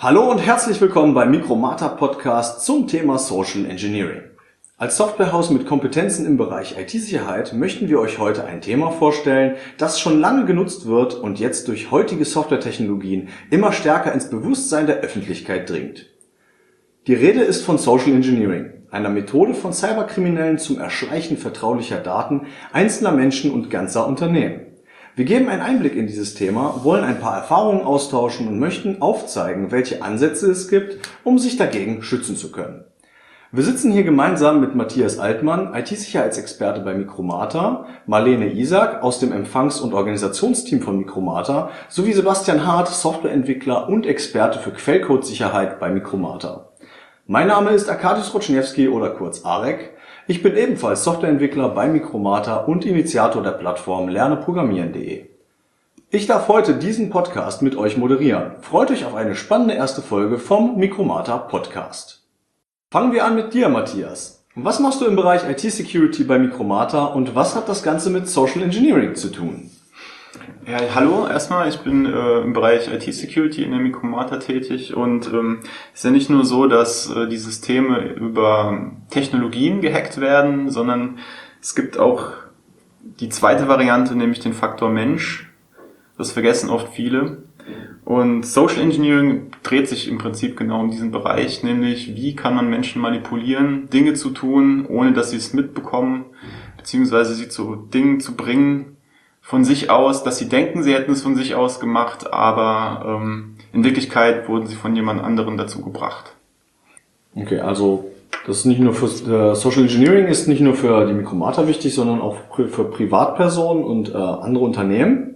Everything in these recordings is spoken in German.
Hallo und herzlich willkommen beim Micromata Podcast zum Thema Social Engineering. Als Softwarehaus mit Kompetenzen im Bereich IT-Sicherheit möchten wir euch heute ein Thema vorstellen, das schon lange genutzt wird und jetzt durch heutige Softwaretechnologien immer stärker ins Bewusstsein der Öffentlichkeit dringt. Die Rede ist von Social Engineering, einer Methode von Cyberkriminellen zum Erschleichen vertraulicher Daten einzelner Menschen und ganzer Unternehmen. Wir geben einen Einblick in dieses Thema, wollen ein paar Erfahrungen austauschen und möchten aufzeigen, welche Ansätze es gibt, um sich dagegen schützen zu können. Wir sitzen hier gemeinsam mit Matthias Altmann, IT-Sicherheitsexperte bei Micromata, Marlene Isak aus dem Empfangs- und Organisationsteam von Micromata sowie Sebastian Hart, Softwareentwickler und Experte für Quellcode-Sicherheit bei Micromata. Mein Name ist Arkadiusz Rutschniewski oder kurz Arek. Ich bin ebenfalls Softwareentwickler bei Micromata und Initiator der Plattform lerneprogrammieren.de. Ich darf heute diesen Podcast mit euch moderieren. Freut euch auf eine spannende erste Folge vom Micromata Podcast. Fangen wir an mit dir, Matthias. Was machst du im Bereich IT-Security bei Micromata und was hat das Ganze mit Social Engineering zu tun? Ja, hallo, erstmal, ich bin im Bereich IT-Security in der Micromata tätig und es ist ja nicht nur so, dass die Systeme über Technologien gehackt werden, sondern es gibt auch die zweite Variante, nämlich den Faktor Mensch. Das vergessen oft viele. Und Social Engineering dreht sich im Prinzip genau um diesen Bereich, nämlich wie kann man Menschen manipulieren, Dinge zu tun, ohne dass sie es mitbekommen, beziehungsweise sie zu Dingen zu bringen, von sich aus, dass sie denken, sie hätten es von sich aus gemacht, aber in Wirklichkeit wurden sie von jemand anderem dazu gebracht. Okay, also das ist nicht nur für Social Engineering ist nicht nur für die Micromata wichtig, sondern auch für Privatpersonen und andere Unternehmen.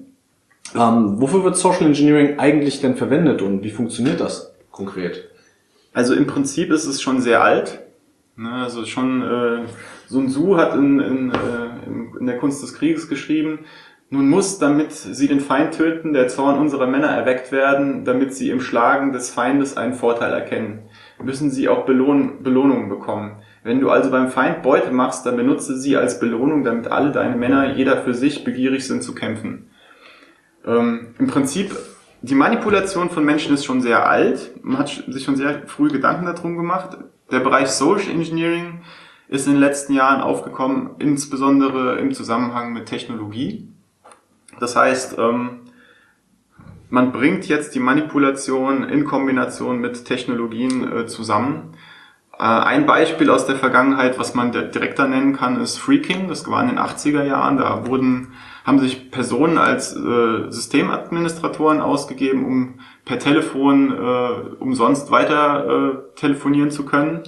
Wofür wird Social Engineering eigentlich denn verwendet und wie funktioniert das konkret? Also im Prinzip ist es schon sehr alt. Also schon Sun Tzu hat in der Kunst des Krieges geschrieben: Nun muss, damit sie den Feind töten, der Zorn unserer Männer erweckt werden, damit sie im Schlagen des Feindes einen Vorteil erkennen. Müssen sie auch Belohnungen bekommen. Wenn du also beim Feind Beute machst, dann benutze sie als Belohnung, damit alle deine Männer, jeder für sich, begierig sind zu kämpfen. Im Prinzip, die Manipulation von Menschen ist schon sehr alt. Man hat sich schon sehr früh Gedanken darum gemacht. Der Bereich Social Engineering ist in den letzten Jahren aufgekommen, insbesondere im Zusammenhang mit Technologie. Das heißt, man bringt jetzt die Manipulation in Kombination mit Technologien zusammen. Ein Beispiel aus der Vergangenheit, was man direkter nennen kann, ist Phreaking. Das war in den 80er Jahren. Da haben sich Personen als Systemadministratoren ausgegeben, um per Telefon umsonst weiter telefonieren zu können.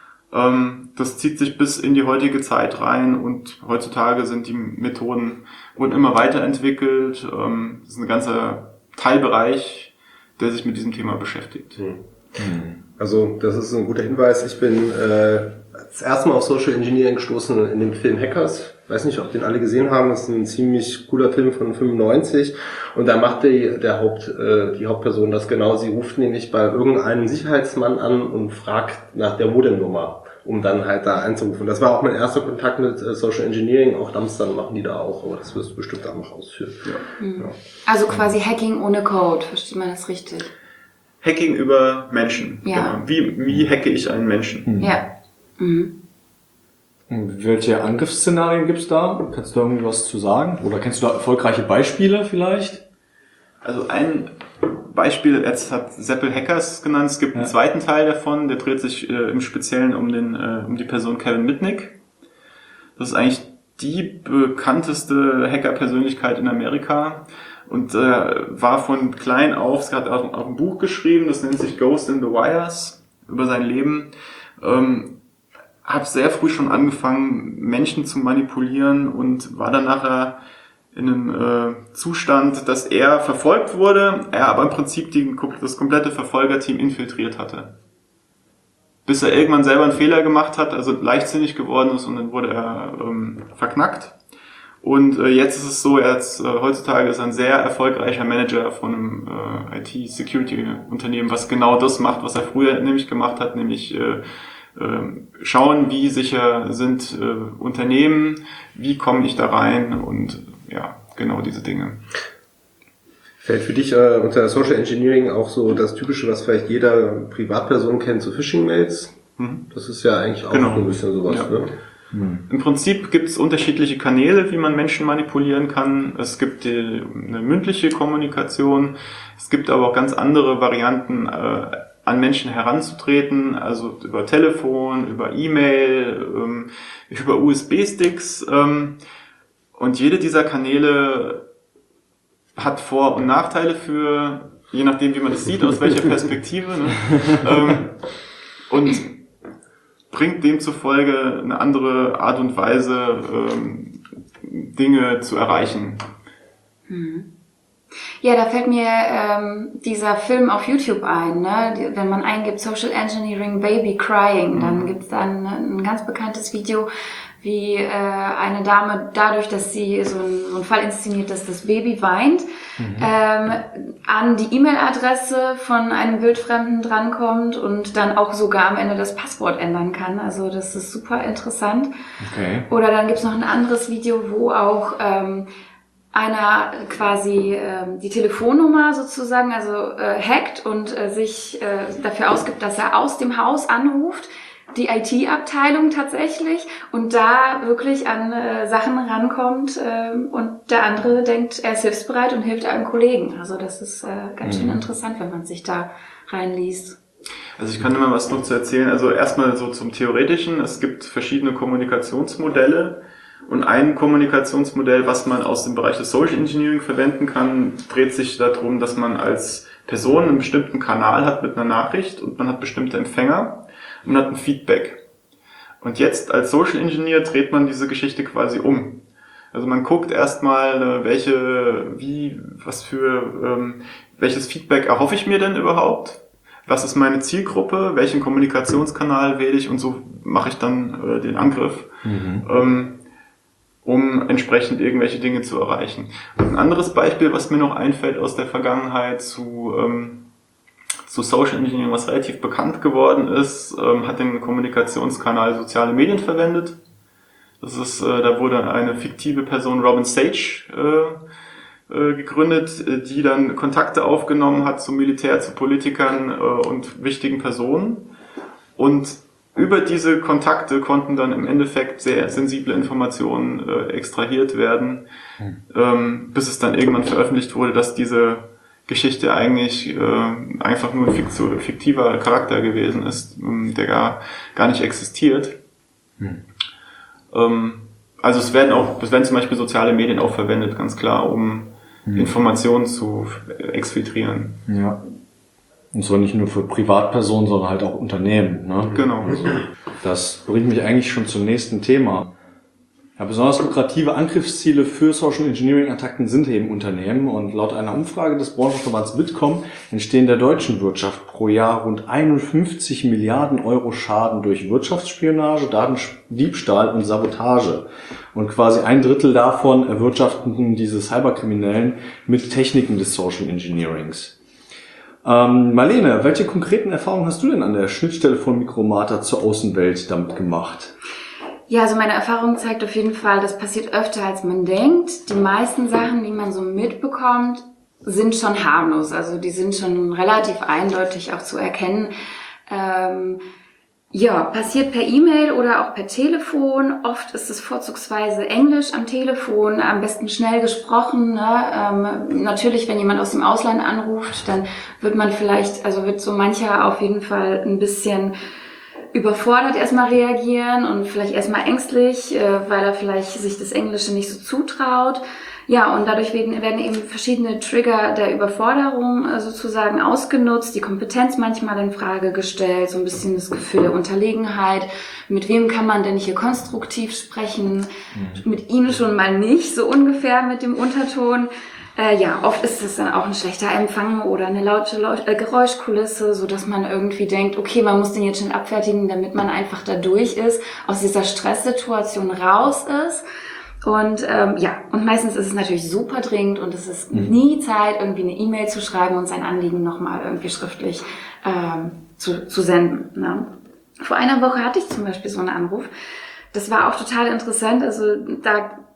Das zieht sich bis in die heutige Zeit rein und heutzutage sind die Methoden wurden immer weiterentwickelt. Das ist ein ganzer Teilbereich, der sich mit diesem Thema beschäftigt. Also das ist ein guter Hinweis. Ich bin das erste Mal auf Social Engineering gestoßen in dem Film Hackers. Ich weiß nicht, ob den alle gesehen haben. Das ist ein ziemlich cooler Film von 95. Und da macht die Hauptperson das genau. Sie ruft nämlich bei irgendeinem Sicherheitsmann an und fragt nach der Modemnummer, um dann halt da einzurufen. Das war auch mein erster Kontakt mit Social Engineering. Auch Dumpstern machen die da auch, aber das wirst du bestimmt auch noch ausführen. Ja. Ja. Also quasi Hacking ohne Code, versteht man das richtig? Hacking über Menschen. Ja. Genau. Wie hacke ich einen Menschen? Ja. Mhm. Welche Angriffsszenarien gibt's da? Kannst du irgendwie was zu sagen? Oder kennst du da erfolgreiche Beispiele vielleicht? Also ein Beispiel, jetzt hat Seppel Hackers genannt, es gibt einen zweiten Teil davon, der dreht sich im Speziellen um die Person Kevin Mitnick. Das ist eigentlich die bekannteste Hacker-Persönlichkeit in Amerika und war von klein auf, es hat auch ein Buch geschrieben, das nennt sich Ghost in the Wires, über sein Leben. Hat sehr früh schon angefangen, Menschen zu manipulieren und war dann nachher in einem Zustand, dass er verfolgt wurde, er aber im Prinzip das komplette Verfolgerteam infiltriert hatte. Bis er irgendwann selber einen Fehler gemacht hat, also leichtsinnig geworden ist und dann wurde er verknackt. Und jetzt ist es so, heutzutage ist er ein sehr erfolgreicher Manager von einem IT-Security-Unternehmen, was genau das macht, was er früher nämlich gemacht hat, nämlich schauen, wie sicher sind Unternehmen, wie komme ich da rein und ja, genau diese Dinge. Fällt für dich unter Social Engineering auch so das Typische, was vielleicht jeder Privatperson kennt, so Phishing-Mails? Das ist ja eigentlich auch ein bisschen sowas, ja. Ne? Im Prinzip gibt es unterschiedliche Kanäle, wie man Menschen manipulieren kann. Es gibt eine mündliche Kommunikation, es gibt aber auch ganz andere Varianten, an Menschen heranzutreten, also über Telefon, über E-Mail, über USB-Sticks. Und jede dieser Kanäle hat Vor- und Nachteile für, je nachdem wie man das sieht, aus welcher Perspektive, ne? Und bringt demzufolge eine andere Art und Weise, Dinge zu erreichen. Ja, da fällt mir dieser Film auf YouTube ein, ne? Wenn man eingibt Social Engineering Baby Crying, dann gibt's dann ein ganz bekanntes Video, wie eine Dame dadurch, dass sie so einen Fall inszeniert, dass das Baby weint, an die E-Mail-Adresse von einem Wildfremden drankommt und dann auch sogar am Ende das Passwort ändern kann. Also das ist super interessant. Okay. Oder dann gibt's noch ein anderes Video, wo auch einer quasi die Telefonnummer sozusagen hackt und sich dafür ausgibt, dass er aus dem Haus anruft, die IT-Abteilung tatsächlich, und da wirklich an Sachen rankommt und der andere denkt, er ist hilfsbereit und hilft einem Kollegen. Also das ist ganz schön interessant, wenn man sich da reinliest. Also ich kann immer was noch zu erzählen. Also erstmal so zum Theoretischen. Es gibt verschiedene Kommunikationsmodelle. Und ein Kommunikationsmodell, was man aus dem Bereich des Social Engineering verwenden kann, dreht sich darum, dass man als Person einen bestimmten Kanal hat mit einer Nachricht und man hat bestimmte Empfänger und man hat ein Feedback. Und jetzt als Social Engineer dreht man diese Geschichte quasi um. Also man guckt erstmal, welches Feedback erhoffe ich mir denn überhaupt? Was ist meine Zielgruppe? Welchen Kommunikationskanal wähle ich? Und so mache ich dann den Angriff. Um entsprechend irgendwelche Dinge zu erreichen. Und ein anderes Beispiel, was mir noch einfällt aus der Vergangenheit zu Social Engineering, was relativ bekannt geworden ist, hat den Kommunikationskanal soziale Medien verwendet. Das ist, da wurde eine fiktive Person, Robin Sage, gegründet, die dann Kontakte aufgenommen hat zum Militär, zu Politikern und wichtigen Personen. Und über diese Kontakte konnten dann im Endeffekt sehr sensible Informationen extrahiert werden, bis es dann irgendwann veröffentlicht wurde, dass diese Geschichte eigentlich einfach nur ein fiktiver Charakter gewesen ist, der gar nicht existiert. Also es werden zum Beispiel soziale Medien auch verwendet, ganz klar, um Informationen zu exfiltrieren. Ja. Und zwar nicht nur für Privatpersonen, sondern halt auch Unternehmen. Ne? Genau. Das bringt mich eigentlich schon zum nächsten Thema. Ja, besonders lukrative Angriffsziele für Social Engineering-Attacken sind eben Unternehmen. Und laut einer Umfrage des Branchenverbands Bitkom entstehen der deutschen Wirtschaft pro Jahr rund 51 Milliarden Euro Schaden durch Wirtschaftsspionage, Datendiebstahl und Sabotage. Und quasi 1/3 davon erwirtschaften diese Cyberkriminellen mit Techniken des Social Engineerings. Marlene, welche konkreten Erfahrungen hast du denn an der Schnittstelle von Micromata zur Außenwelt damit gemacht? Ja, also meine Erfahrung zeigt auf jeden Fall, das passiert öfter als man denkt. Die meisten Sachen, die man so mitbekommt, sind schon harmlos. Also die sind schon relativ eindeutig auch zu erkennen. Passiert per E-Mail oder auch per Telefon. Oft ist es vorzugsweise Englisch am Telefon, am besten schnell gesprochen. Ne? Natürlich, wenn jemand aus dem Ausland anruft, dann wird so mancher auf jeden Fall ein bisschen überfordert erstmal reagieren und vielleicht erstmal ängstlich, weil er vielleicht sich das Englische nicht so zutraut. Ja, und dadurch werden eben verschiedene Trigger der Überforderung sozusagen ausgenutzt, die Kompetenz manchmal in Frage gestellt, so ein bisschen das Gefühl der Unterlegenheit. Mit wem kann man denn hier konstruktiv sprechen? Mit ihnen schon mal nicht, so ungefähr mit dem Unterton. Oft ist es dann auch ein schlechter Empfang oder eine laute Geräuschkulisse, so dass man irgendwie denkt, okay, man muss den jetzt schon abfertigen, damit man einfach da durch ist, aus dieser Stresssituation raus ist. Und meistens ist es natürlich super dringend und es ist nie Zeit, irgendwie eine E-Mail zu schreiben und sein Anliegen nochmal irgendwie schriftlich zu senden. Ne? Vor einer Woche hatte ich zum Beispiel so einen Anruf. Das war auch total interessant. Also da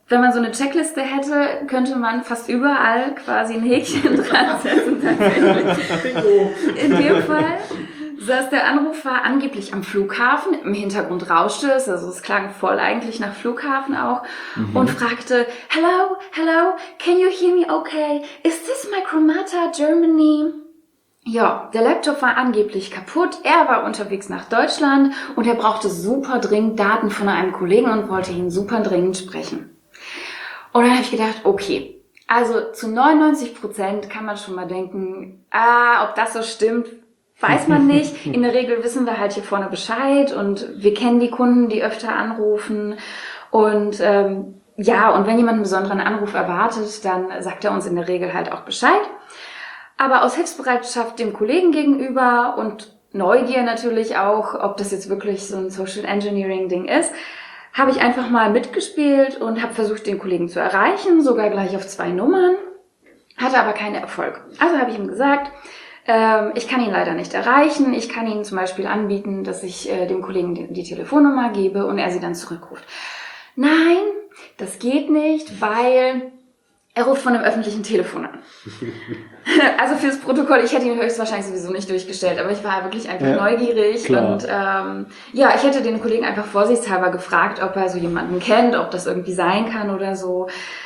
wenn man so eine Checkliste hätte, könnte man fast überall quasi ein Häkchen dran setzen, tatsächlich. In dem Fall saß der Anrufer angeblich am Flughafen, im Hintergrund rauschte es, also es klang voll eigentlich nach Flughafen auch, und fragte, hello, can you hear me okay? Is this Micromata Germany? Ja, der Laptop war angeblich kaputt, er war unterwegs nach Deutschland und er brauchte super dringend Daten von einem Kollegen und wollte ihn super dringend sprechen. Und dann habe ich gedacht, okay, also zu 99% kann man schon mal denken, ob das so stimmt, weiß man nicht. In der Regel wissen wir halt hier vorne Bescheid und wir kennen die Kunden, die öfter anrufen. Und und wenn jemand einen besonderen Anruf erwartet, dann sagt er uns in der Regel halt auch Bescheid. Aber aus Hilfsbereitschaft dem Kollegen gegenüber und Neugier natürlich auch, ob das jetzt wirklich so ein Social Engineering Ding ist, habe ich einfach mal mitgespielt und habe versucht, den Kollegen zu erreichen, sogar gleich auf 2 Nummern, hatte aber keinen Erfolg. Also habe ich ihm gesagt, ich kann ihn leider nicht erreichen. Ich kann Ihnen zum Beispiel anbieten, dass ich dem Kollegen die Telefonnummer gebe und er sie dann zurückruft. Nein, das geht nicht, weil er ruft von einem öffentlichen Telefon an. Also fürs Protokoll, ich hätte ihn höchstwahrscheinlich sowieso nicht durchgestellt, aber ich war wirklich einfach neugierig. Klar. Und ich hätte den Kollegen einfach vorsichtshalber gefragt, ob er so jemanden kennt, ob das irgendwie sein kann oder so.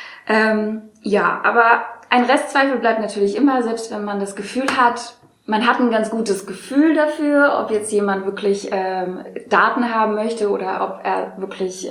Aber ein Restzweifel bleibt natürlich immer, selbst wenn man das Gefühl hat, man hat ein ganz gutes Gefühl dafür, ob jetzt jemand wirklich Daten haben möchte oder ob er wirklich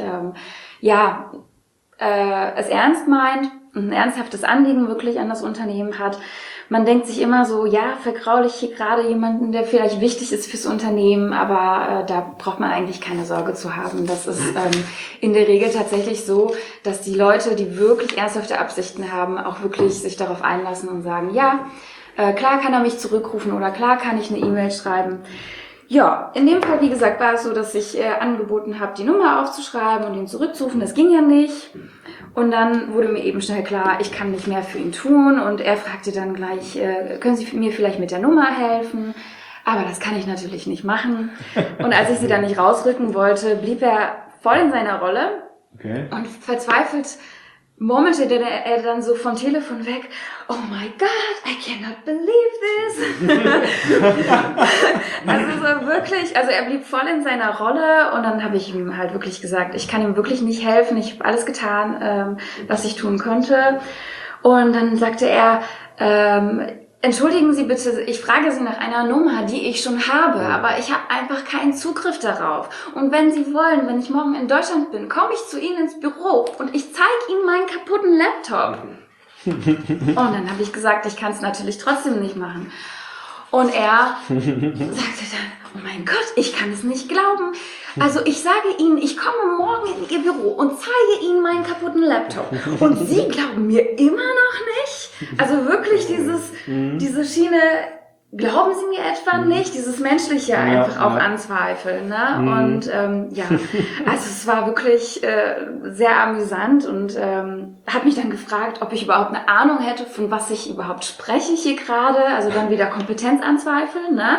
es ernst meint, ein ernsthaftes Anliegen wirklich an das Unternehmen hat. Man denkt sich immer so, ja, vergraule ich hier gerade jemanden, der vielleicht wichtig ist fürs Unternehmen, aber da braucht man eigentlich keine Sorge zu haben. Das ist in der Regel tatsächlich so, dass die Leute, die wirklich ernsthafte Absichten haben, auch wirklich sich darauf einlassen und sagen, ja, klar kann er mich zurückrufen oder klar kann ich eine E-Mail schreiben. Ja, in dem Fall, wie gesagt, war es so, dass ich angeboten habe, die Nummer aufzuschreiben und ihn zurückzurufen. Das ging ja nicht. Und dann wurde mir eben schnell klar, ich kann nicht mehr für ihn tun. Und er fragte dann gleich, können Sie mir vielleicht mit der Nummer helfen? Aber das kann ich natürlich nicht machen. Und als ich sie dann nicht rausrücken wollte, blieb er voll in seiner Rolle. Okay. Und verzweifelt murmelte er dann so vom Telefon weg, oh my God, I cannot believe this. Also so wirklich, also er blieb voll in seiner Rolle und dann habe ich ihm halt wirklich gesagt, ich kann ihm wirklich nicht helfen, ich habe alles getan, was ich tun konnte. Und dann sagte er, entschuldigen Sie bitte, ich frage Sie nach einer Nummer, die ich schon habe, aber ich habe einfach keinen Zugriff darauf. Und wenn Sie wollen, wenn ich morgen in Deutschland bin, komme ich zu Ihnen ins Büro und ich zeige Ihnen meinen kaputten Laptop. Und dann habe ich gesagt, ich kann es natürlich trotzdem nicht machen. Und er sagte dann, oh mein Gott, ich kann es nicht glauben. Also ich sage Ihnen, ich komme morgen in Ihr Büro und zeige Ihnen meinen kaputten Laptop. Und Sie glauben mir immer noch nicht? Also wirklich diese Schiene, glauben Sie mir etwa nicht? Dieses Menschliche einfach auch anzweifeln. Ne? Und also es war wirklich sehr amüsant und hat mich dann gefragt, ob ich überhaupt eine Ahnung hätte, von was ich überhaupt spreche hier gerade. Also dann wieder Kompetenz anzweifeln. Ne?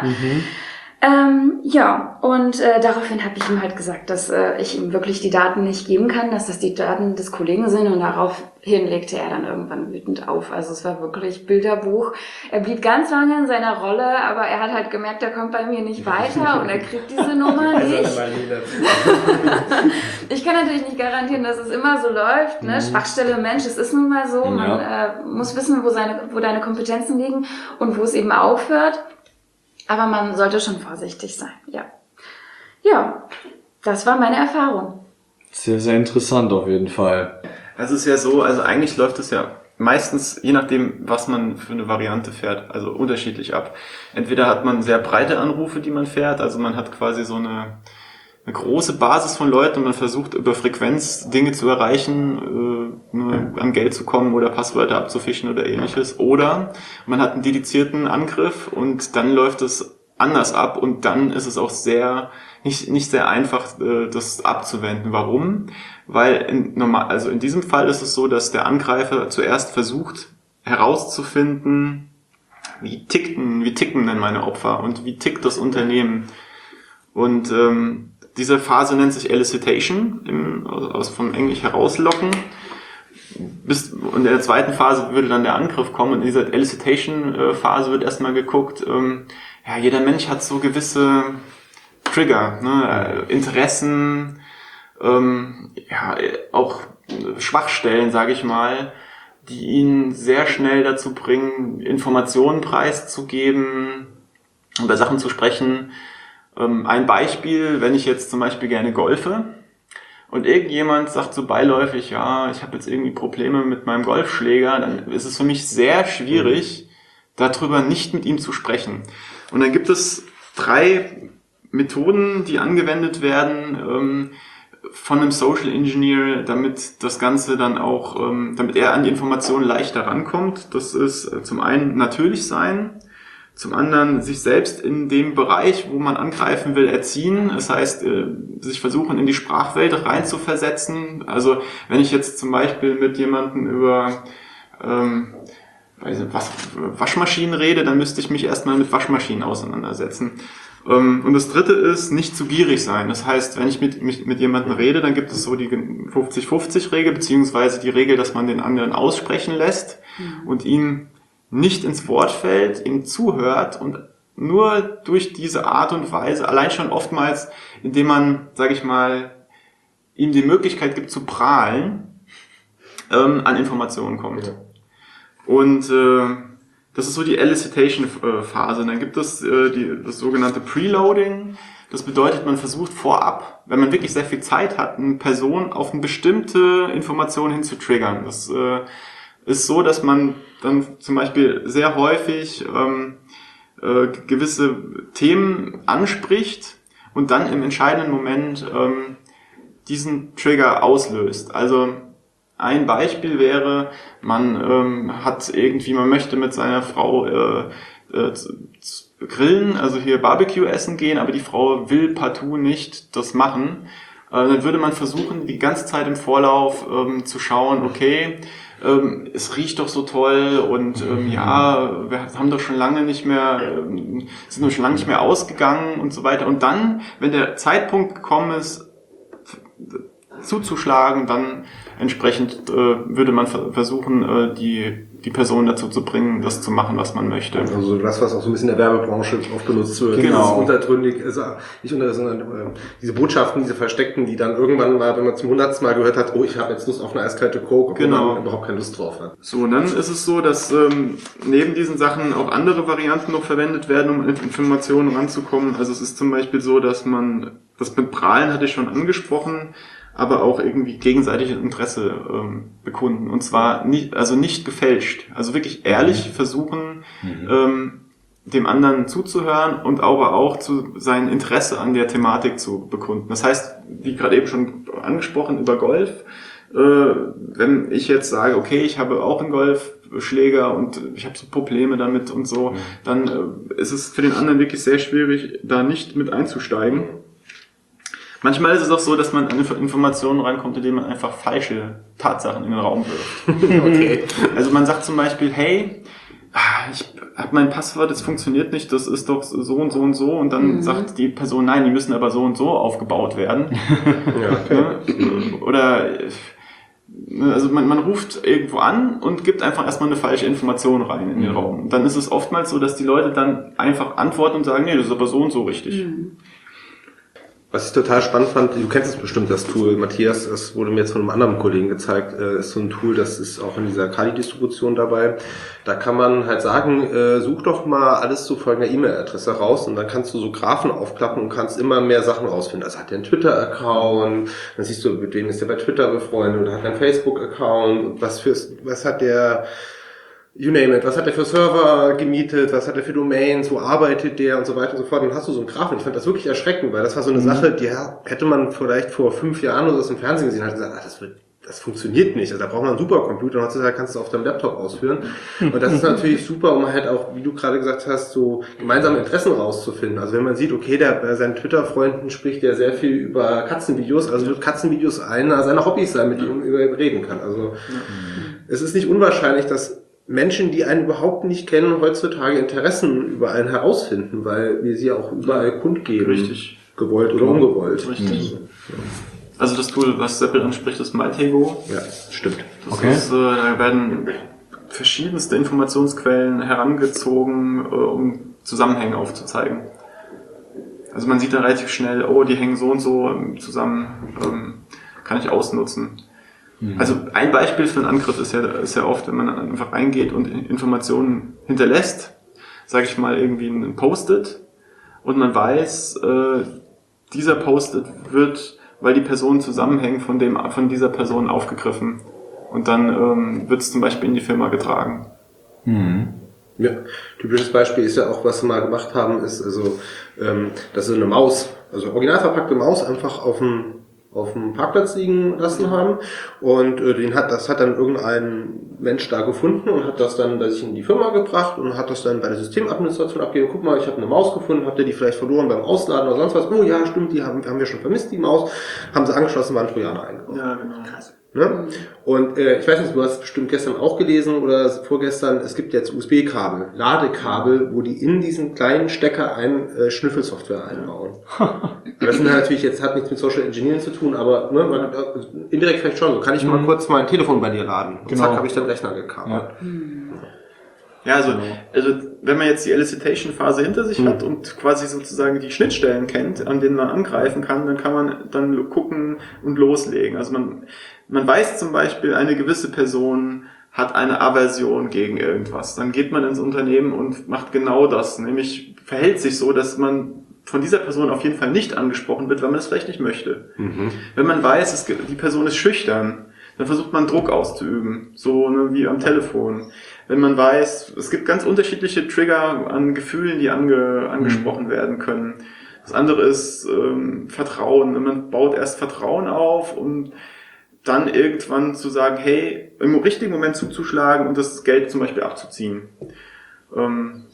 Daraufhin habe ich ihm halt gesagt, dass ich ihm wirklich die Daten nicht geben kann, dass das die Daten des Kollegen sind und daraufhin legte er dann irgendwann wütend auf. Also es war wirklich Bilderbuch. Er blieb ganz lange in seiner Rolle, aber er hat halt gemerkt, er kommt bei mir nicht weiter und er kriegt diese Nummer nicht. Ich kann natürlich nicht garantieren, dass es immer so läuft. Ne? Schwachstelle Mensch, es ist nun mal so. Man muss wissen, wo deine Kompetenzen liegen und wo es eben aufhört. Aber man sollte schon vorsichtig sein, ja. Ja, das war meine Erfahrung. Sehr, sehr interessant auf jeden Fall. Es ist ja so, also eigentlich läuft es ja meistens, je nachdem, was man für eine Variante fährt, also unterschiedlich ab. Entweder hat man sehr breite Anrufe, die man fährt, also man hat quasi so eine große Basis von Leuten und man versucht über Frequenz Dinge zu erreichen, an Geld zu kommen oder Passwörter abzufischen oder ähnliches. Oder man hat einen dedizierten Angriff und dann läuft es anders ab und dann ist es auch nicht sehr einfach, das abzuwenden. Warum? Weil in diesem Fall ist es so, dass der Angreifer zuerst versucht herauszufinden, wie ticken denn meine Opfer und wie tickt das Unternehmen. Und diese Phase nennt sich Elicitation, vom Englisch herauslocken. und in der zweiten Phase würde dann der Angriff kommen, und in dieser Elicitation-Phase wird erstmal geguckt, jeder Mensch hat so gewisse Trigger, ne, Interessen, auch Schwachstellen, sage ich mal, die ihn sehr schnell dazu bringen, Informationen preiszugeben, über Sachen zu sprechen. Ein Beispiel, wenn ich jetzt zum Beispiel gerne golfe und irgendjemand sagt so beiläufig, ja, ich habe jetzt irgendwie Probleme mit meinem Golfschläger, dann ist es für mich sehr schwierig, darüber nicht mit ihm zu sprechen. Und dann gibt es 3 Methoden, die angewendet werden von einem Social Engineer, damit das Ganze dann auch, damit er an die Informationen leichter rankommt. Das ist zum einen natürlich sein, zum anderen sich selbst in dem Bereich, wo man angreifen will, erziehen. Das heißt, sich versuchen, in die Sprachwelt rein zu versetzen. Also wenn ich jetzt zum Beispiel mit jemandem über Waschmaschinen rede, dann müsste ich mich erstmal mit Waschmaschinen auseinandersetzen. Und das dritte ist, nicht zu gierig sein. Das heißt, wenn ich mit jemandem rede, dann gibt es so die 50-50-Regel, beziehungsweise die Regel, dass man den anderen aussprechen lässt und ihm nicht ins Wort fällt, ihm zuhört, und nur durch diese Art und Weise, allein schon oftmals, indem man, sage ich mal, ihm die Möglichkeit gibt zu prahlen, an Informationen kommt. Ja. Und das ist so die Elicitation-Phase. Dann gibt es das sogenannte Preloading. Das bedeutet, man versucht vorab, wenn man wirklich sehr viel Zeit hat, eine Person auf eine bestimmte Information hin zu triggern. Das ist so, dass man dann zum Beispiel sehr häufig gewisse Themen anspricht und dann im entscheidenden Moment diesen Trigger auslöst. Also ein Beispiel wäre, man möchte mit seiner Frau grillen, also hier Barbecue essen gehen, aber die Frau will partout nicht das machen. Dann würde man versuchen, die ganze Zeit im Vorlauf zu schauen, okay, es riecht doch so toll und wir haben doch schon lange nicht mehr, sind doch schon lange nicht mehr ausgegangen und so weiter. Und dann, wenn der Zeitpunkt gekommen ist, zuzuschlagen, dann entsprechend würde man versuchen, die Person dazu zu bringen, das zu machen, was man möchte. Also das, was auch so ein bisschen in der Werbebranche oft benutzt wird. Genau. Untergründig, also nicht sondern diese Botschaften, diese versteckten, die dann irgendwann mal, wenn man zum 100. Mal gehört hat, oh, ich habe jetzt Lust auf eine eiskalte Coke, obwohl man überhaupt keine Lust drauf hat. So, und dann ist es so, dass neben diesen Sachen auch andere Varianten noch verwendet werden, um an Informationen ranzukommen. Also es ist zum Beispiel so, dass man, das mit Prahlen hatte ich schon angesprochen, aber auch irgendwie gegenseitiges Interesse bekunden. Und zwar nicht gefälscht. Also wirklich ehrlich versuchen, dem anderen zuzuhören und aber auch sein Interesse an der Thematik zu bekunden. Das heißt, wie gerade eben schon angesprochen, über Golf, wenn ich jetzt sage, okay, ich habe auch einen Golfschläger und ich habe so Probleme damit und so, dann ist es für den anderen wirklich sehr schwierig, da nicht mit einzusteigen. Manchmal ist es auch so, dass man an Informationen reinkommt, indem man einfach falsche Tatsachen in den Raum wirft. Okay. Also man sagt zum Beispiel, hey, ich habe mein Passwort, das funktioniert nicht, das ist doch so und so und so. Und dann sagt die Person, nein, die müssen aber so und so aufgebaut werden. Ja, okay. Oder also man ruft irgendwo an und gibt einfach erstmal eine falsche Information rein in den Raum. Und dann ist es oftmals so, dass die Leute dann einfach antworten und sagen, nee, das ist aber so und so richtig. Was ich total spannend fand, du kennst es bestimmt, das Tool, Matthias, das wurde mir jetzt von einem anderen Kollegen gezeigt, ist so ein Tool, das ist auch in dieser Kali-Distribution dabei. Da kann man halt sagen, such doch mal alles zu folgender E-Mail-Adresse raus und dann kannst du so Graphen aufklappen und kannst immer mehr Sachen rausfinden. Also hat der einen Twitter-Account, dann siehst du, mit wem ist der bei Twitter befreundet oder hat er einen Facebook-Account und was hat der... You name it, was hat er für Server gemietet, was hat er für Domains, wo arbeitet der und so weiter und so fort. Und dann hast du so einen Graphen. Ich fand das wirklich erschreckend, weil das war so eine Sache, die hätte man vielleicht vor 5 Jahren oder so im Fernsehen gesehen, hat gesagt, das funktioniert nicht. Also da braucht man einen Supercomputer und heutzutage kannst du es auf deinem Laptop ausführen. Und das ist natürlich super, um halt auch, wie du gerade gesagt hast, so gemeinsame Interessen rauszufinden. Also wenn man sieht, okay, der bei seinen Twitter-Freunden spricht ja sehr viel über Katzenvideos, also wird Katzenvideos einer seiner Hobbys sein, mit denen man über ihn reden kann. Also es ist nicht unwahrscheinlich, dass Menschen, die einen überhaupt nicht kennen, heutzutage Interessen über einen herausfinden, weil wir sie ja auch überall kundgeben. Richtig. Gewollt oder ungewollt. Richtig. Also das Tool, was Seppel anspricht, ist Maltego. Ja, stimmt. Das ist, da werden verschiedenste Informationsquellen herangezogen, um Zusammenhänge aufzuzeigen. Also man sieht dann relativ schnell, oh, die hängen so und so zusammen, kann ich ausnutzen. Also ein Beispiel für einen Angriff ist ja oft, wenn man einfach reingeht und Informationen hinterlässt, sage ich mal irgendwie ein Post-it, und man weiß, dieser Post-it wird, weil die Personen zusammenhängen, von dieser Person aufgegriffen. Und dann wird es zum Beispiel in die Firma getragen. Ja, typisches Beispiel ist ja auch, was wir mal gemacht haben, ist also, dass sie eine Maus, also original verpackte Maus einfach auf dem Parkplatz liegen lassen haben, und das hat dann irgendein Mensch da gefunden und hat das dann bei sich in die Firma gebracht und hat das dann bei der Systemadministration abgegeben. Guck mal, ich habe eine Maus gefunden, habt ihr die vielleicht verloren beim Ausladen oder sonst was? Oh ja, stimmt, die haben wir schon vermisst, die Maus. Haben sie angeschlossen, waren Trojaner eingebaut. Ja, genau. Krass. Ne? Und ich weiß nicht, du hast bestimmt gestern auch gelesen oder vorgestern, es gibt jetzt USB-Kabel, Ladekabel, wo die in diesen kleinen Stecker Schnüffelsoftware einbauen. Das sind natürlich jetzt, hat nichts mit Social Engineering zu tun, aber ne, indirekt vielleicht schon. So kann ich mal kurz mein Telefon bei dir laden. Und zack, habe ich den Rechner gekabelt. Ja, also wenn man jetzt die Elicitation-Phase hinter sich hat und quasi sozusagen die Schnittstellen kennt, an denen man angreifen kann, dann kann man dann gucken und loslegen. Also man weiß zum Beispiel, eine gewisse Person hat eine Aversion gegen irgendwas. Dann geht man ins Unternehmen und macht genau das, nämlich verhält sich so, dass man von dieser Person auf jeden Fall nicht angesprochen wird, weil man es vielleicht nicht möchte. Wenn man weiß, die Person ist schüchtern, dann versucht man Druck auszuüben, so wie am Telefon. Wenn man weiß, es gibt ganz unterschiedliche Trigger an Gefühlen, die angesprochen werden können. Das andere ist Vertrauen. Man baut erst Vertrauen auf, um dann irgendwann zu sagen, hey, im richtigen Moment zuzuschlagen und das Geld zum Beispiel abzuziehen. Wenn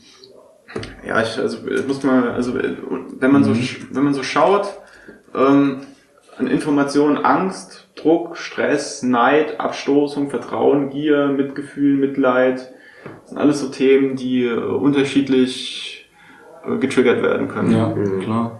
man so schaut, an Informationen, Angst, Druck, Stress, Neid, Abstoßung, Vertrauen, Gier, Mitgefühl, Mitleid, das sind alles so Themen, die unterschiedlich getriggert werden können. Ja, klar.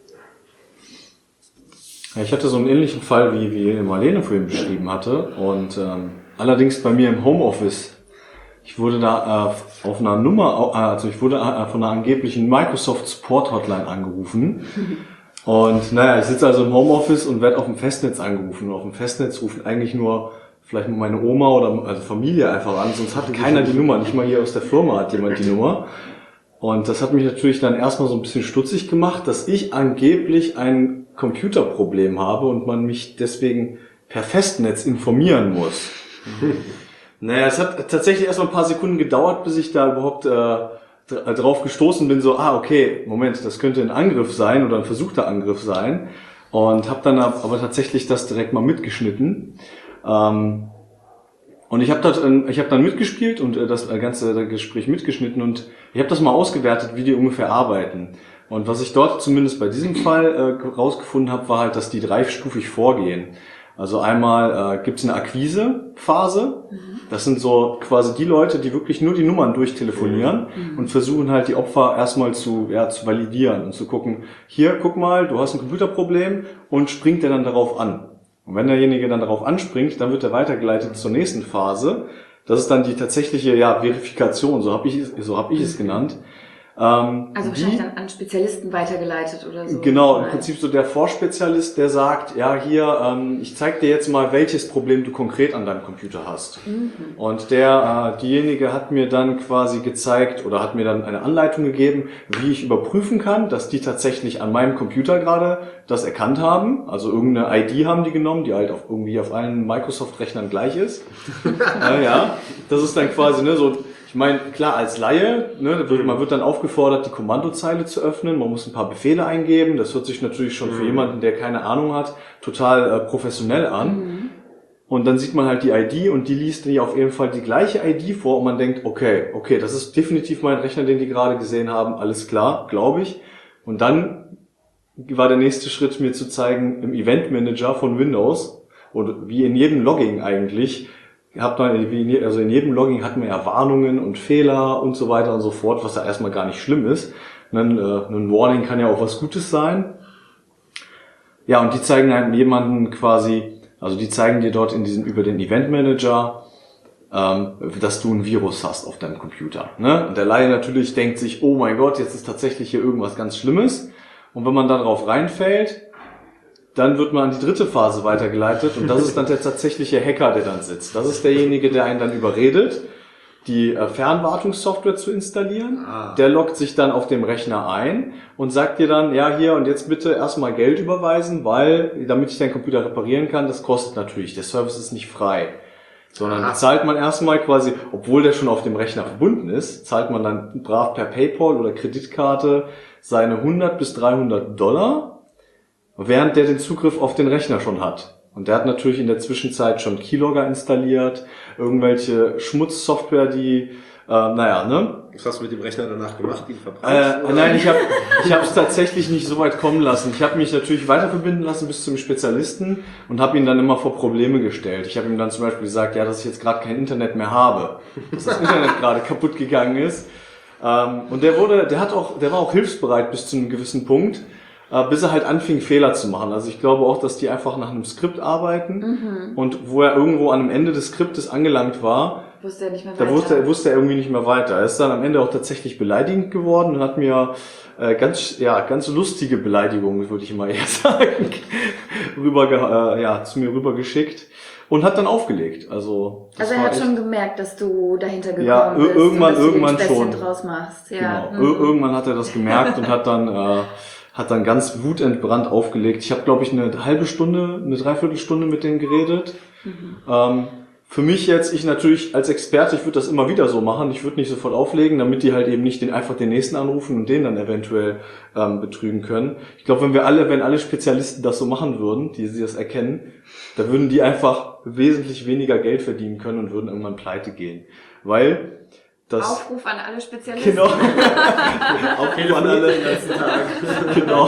Ja, ich hatte so einen ähnlichen Fall, wie Marlene vorhin beschrieben hatte, und allerdings bei mir im Homeoffice. Ich wurde da auf einer Nummer, ich wurde von einer angeblichen Microsoft Support Hotline angerufen. Und ich sitze also im Homeoffice und werde auf dem Festnetz angerufen. Und auf dem Festnetz ruft eigentlich nur vielleicht meine Oma oder also Familie einfach an, sonst hat keiner die Nummer, nicht mal hier aus der Firma hat jemand die Nummer. Und das hat mich natürlich dann erstmal so ein bisschen stutzig gemacht, dass ich angeblich ein Computerproblem habe und man mich deswegen per Festnetz informieren muss. Es hat tatsächlich erstmal ein paar Sekunden gedauert, bis ich da überhaupt drauf gestoßen bin, so, okay, Moment, das könnte ein Angriff sein oder ein versuchter Angriff sein, und habe dann aber tatsächlich das direkt mal mitgeschnitten. Und ich habe dann mitgespielt und das ganze Gespräch mitgeschnitten, und ich habe das mal ausgewertet, wie die ungefähr arbeiten. Und was ich dort zumindest bei diesem Fall rausgefunden habe, war halt, dass die dreistufig vorgehen. Also einmal gibt's eine Akquisephase. Das sind so quasi die Leute, die wirklich nur die Nummern durchtelefonieren und versuchen halt die Opfer erstmal zu validieren und zu gucken, hier, guck mal, du hast ein Computerproblem, und springt der dann darauf an. Und wenn derjenige dann darauf anspringt, dann wird er weitergeleitet zur nächsten Phase. Das ist dann die tatsächliche Verifikation, so habe ich es genannt. Also wahrscheinlich dann an Spezialisten weitergeleitet oder so. Genau, im Prinzip so der Vorspezialist, der sagt, ich zeig dir jetzt mal, welches Problem du konkret an deinem Computer hast. Und diejenige hat mir dann quasi gezeigt oder hat mir dann eine Anleitung gegeben, wie ich überprüfen kann, dass die tatsächlich an meinem Computer gerade das erkannt haben. Also irgendeine ID haben die genommen, die halt auf allen Microsoft-Rechnern gleich ist. Das ist dann quasi so. Ich meine, klar, als Laie, man wird dann aufgefordert, die Kommandozeile zu öffnen, man muss ein paar Befehle eingeben, das hört sich natürlich schon für jemanden, der keine Ahnung hat, total professionell an. Und dann sieht man halt die ID, und die liest die auf jeden Fall die gleiche ID vor, und man denkt, okay, das ist definitiv mein Rechner, den die gerade gesehen haben, alles klar, glaube ich. Und dann war der nächste Schritt, mir zu zeigen, im Event Manager von Windows, und wie in jedem Logging eigentlich, in jedem Logging hat man ja Warnungen und Fehler und so weiter und so fort, was ja erstmal gar nicht schlimm ist. Ein Warning kann ja auch was Gutes sein. Ja, und die zeigen einem jemanden quasi, also die zeigen dir dort über den Event Manager, dass du ein Virus hast auf deinem Computer. Ne? Und der Laie natürlich denkt sich, oh mein Gott, jetzt ist tatsächlich hier irgendwas ganz Schlimmes. Und wenn man da drauf reinfällt, dann wird man an die dritte Phase weitergeleitet und das ist dann der tatsächliche Hacker, der dann sitzt. Das ist derjenige, der einen dann überredet, die Fernwartungssoftware zu installieren. Der loggt sich dann auf dem Rechner ein und sagt dir dann, ja hier und jetzt bitte erstmal Geld überweisen, weil, damit ich deinen Computer reparieren kann, das kostet natürlich, der Service ist nicht frei. Sondern zahlt man erstmal quasi, obwohl der schon auf dem Rechner verbunden ist, zahlt man dann brav per PayPal oder Kreditkarte seine $100 bis $300, während der den Zugriff auf den Rechner schon hat. Und der hat natürlich in der Zwischenzeit schon Keylogger installiert, irgendwelche Schmutzsoftware, die, ne? Was hast du mit dem Rechner danach gemacht? Die verbrannt? Nein, ich habe es tatsächlich nicht so weit kommen lassen. Ich habe mich natürlich weiter verbinden lassen bis zum Spezialisten und habe ihn dann immer vor Probleme gestellt. Ich habe ihm dann zum Beispiel gesagt, ja, dass ich jetzt gerade kein Internet mehr habe, dass das Internet gerade kaputt gegangen ist. Und der war auch hilfsbereit bis zu einem gewissen Punkt, bis er halt anfing, Fehler zu machen. Also ich glaube auch, dass die einfach nach einem Skript arbeiten und wo er irgendwo an dem Ende des Skriptes angelangt war, wusste er nicht mehr weiter. Da wusste er irgendwie nicht mehr weiter. Er ist dann am Ende auch tatsächlich beleidigend geworden und hat mir ganz lustige Beleidigungen, würde ich mal eher sagen, zu mir rübergeschickt und hat dann aufgelegt. Also er hat schon gemerkt, dass du dahinter gekommen bist. Irgendwann und dass du schon. draus machst. Ja. Genau. Irgendwann hat er das gemerkt und hat dann ganz wutentbrannt aufgelegt. Ich habe, glaube ich, eine Dreiviertelstunde mit denen geredet. Für mich jetzt, ich natürlich als Experte, ich würde das immer wieder so machen. Ich würde nicht sofort auflegen, damit die halt eben nicht einfach den nächsten anrufen und den dann eventuell betrügen können. Ich glaube, wenn alle Spezialisten das so machen würden, die das erkennen, da würden die einfach wesentlich weniger Geld verdienen können und würden irgendwann pleite gehen. Weil Aufruf an alle Spezialisten. Genau. Aufruf an alle den ganzen Tag. Genau.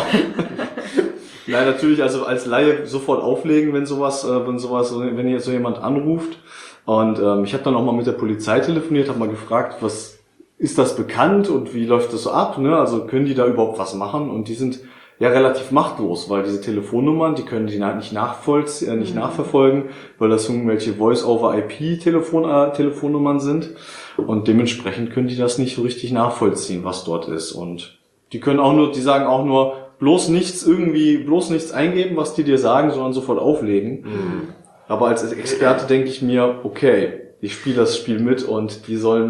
Nein, natürlich, also als Laie sofort auflegen, wenn hier so jemand anruft. Und ich habe dann auch mal mit der Polizei telefoniert, habe mal gefragt, was ist das bekannt und wie läuft das so ab? Ne? Also können die da überhaupt was machen? Und die sind ja relativ machtlos, weil diese Telefonnummern, die können die nicht nachverfolgen, weil das irgendwelche Voice-over-IP-Telefonnummern sind. Und dementsprechend können die das nicht so richtig nachvollziehen, was dort ist. Und die sagen auch nur, bloß nichts eingeben, was die dir sagen, sondern sofort auflegen. Aber als Experte denke ich mir, okay, ich spiele das Spiel mit und die sollen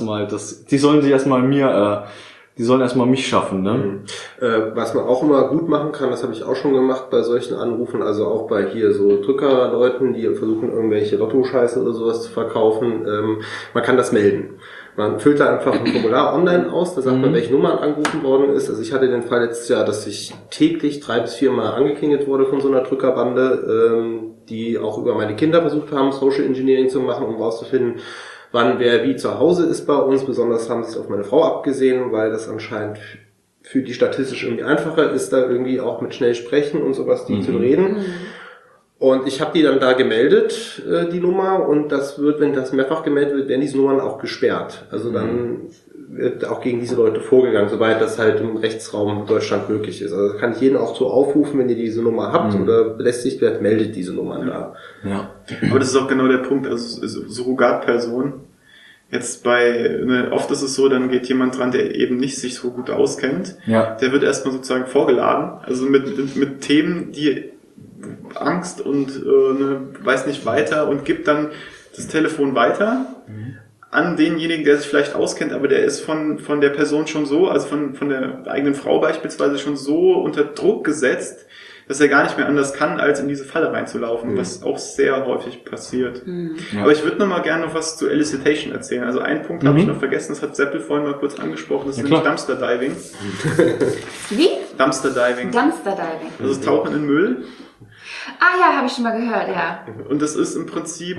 erstmal mich schaffen, ne? Was man auch immer gut machen kann, das habe ich auch schon gemacht bei solchen Anrufen, also auch bei hier so Drückerleuten, die versuchen irgendwelche Lotto-Scheiße oder sowas zu verkaufen, man kann das melden. Man füllt da einfach ein Formular online aus, da sagt man, welche Nummer angerufen worden ist. Also ich hatte den Fall letztes Jahr, dass ich täglich 3 bis 4 Mal angeklingelt wurde von so einer Drückerbande, die auch über meine Kinder versucht haben, Social Engineering zu machen, um rauszufinden, wann wer wie zu Hause ist bei uns. Besonders haben sie es auf meine Frau abgesehen, weil das anscheinend für die statistisch irgendwie einfacher ist, da irgendwie auch mit schnell sprechen und sowas, die zu reden. Und ich habe die dann da gemeldet, die Nummer, und wenn das mehrfach gemeldet wird, werden diese Nummern auch gesperrt. Also dann wird auch gegen diese Leute vorgegangen, soweit das halt im Rechtsraum Deutschland möglich ist. Also kann ich jeden auch so aufrufen, wenn ihr diese Nummer habt oder belästigt werdet, meldet diese Nummern da. Ja. Aber das ist auch genau der Punkt, also Surrogatperson. Jetzt oft ist es so, dann geht jemand dran, der eben nicht sich so gut auskennt. Ja. Der wird erstmal sozusagen vorgeladen, also mit Themen, die Angst und weiß nicht weiter, und gibt dann das Telefon weiter an denjenigen, der sich vielleicht auskennt, aber der ist von der Person schon so, also von der eigenen Frau beispielsweise schon so unter Druck gesetzt, dass er gar nicht mehr anders kann, als in diese Falle reinzulaufen, was auch sehr häufig passiert. Ja. Aber ich würde noch mal gerne noch was zu Elicitation erzählen. Also einen Punkt habe ich noch vergessen, das hat Seppel vorhin mal kurz angesprochen, das ist nämlich Dumpster Diving. Wie? Dumpster Diving. Dumpster Diving. Also das Tauchen in Müll. Ah ja, habe ich schon mal gehört, ja. Und das ist im Prinzip,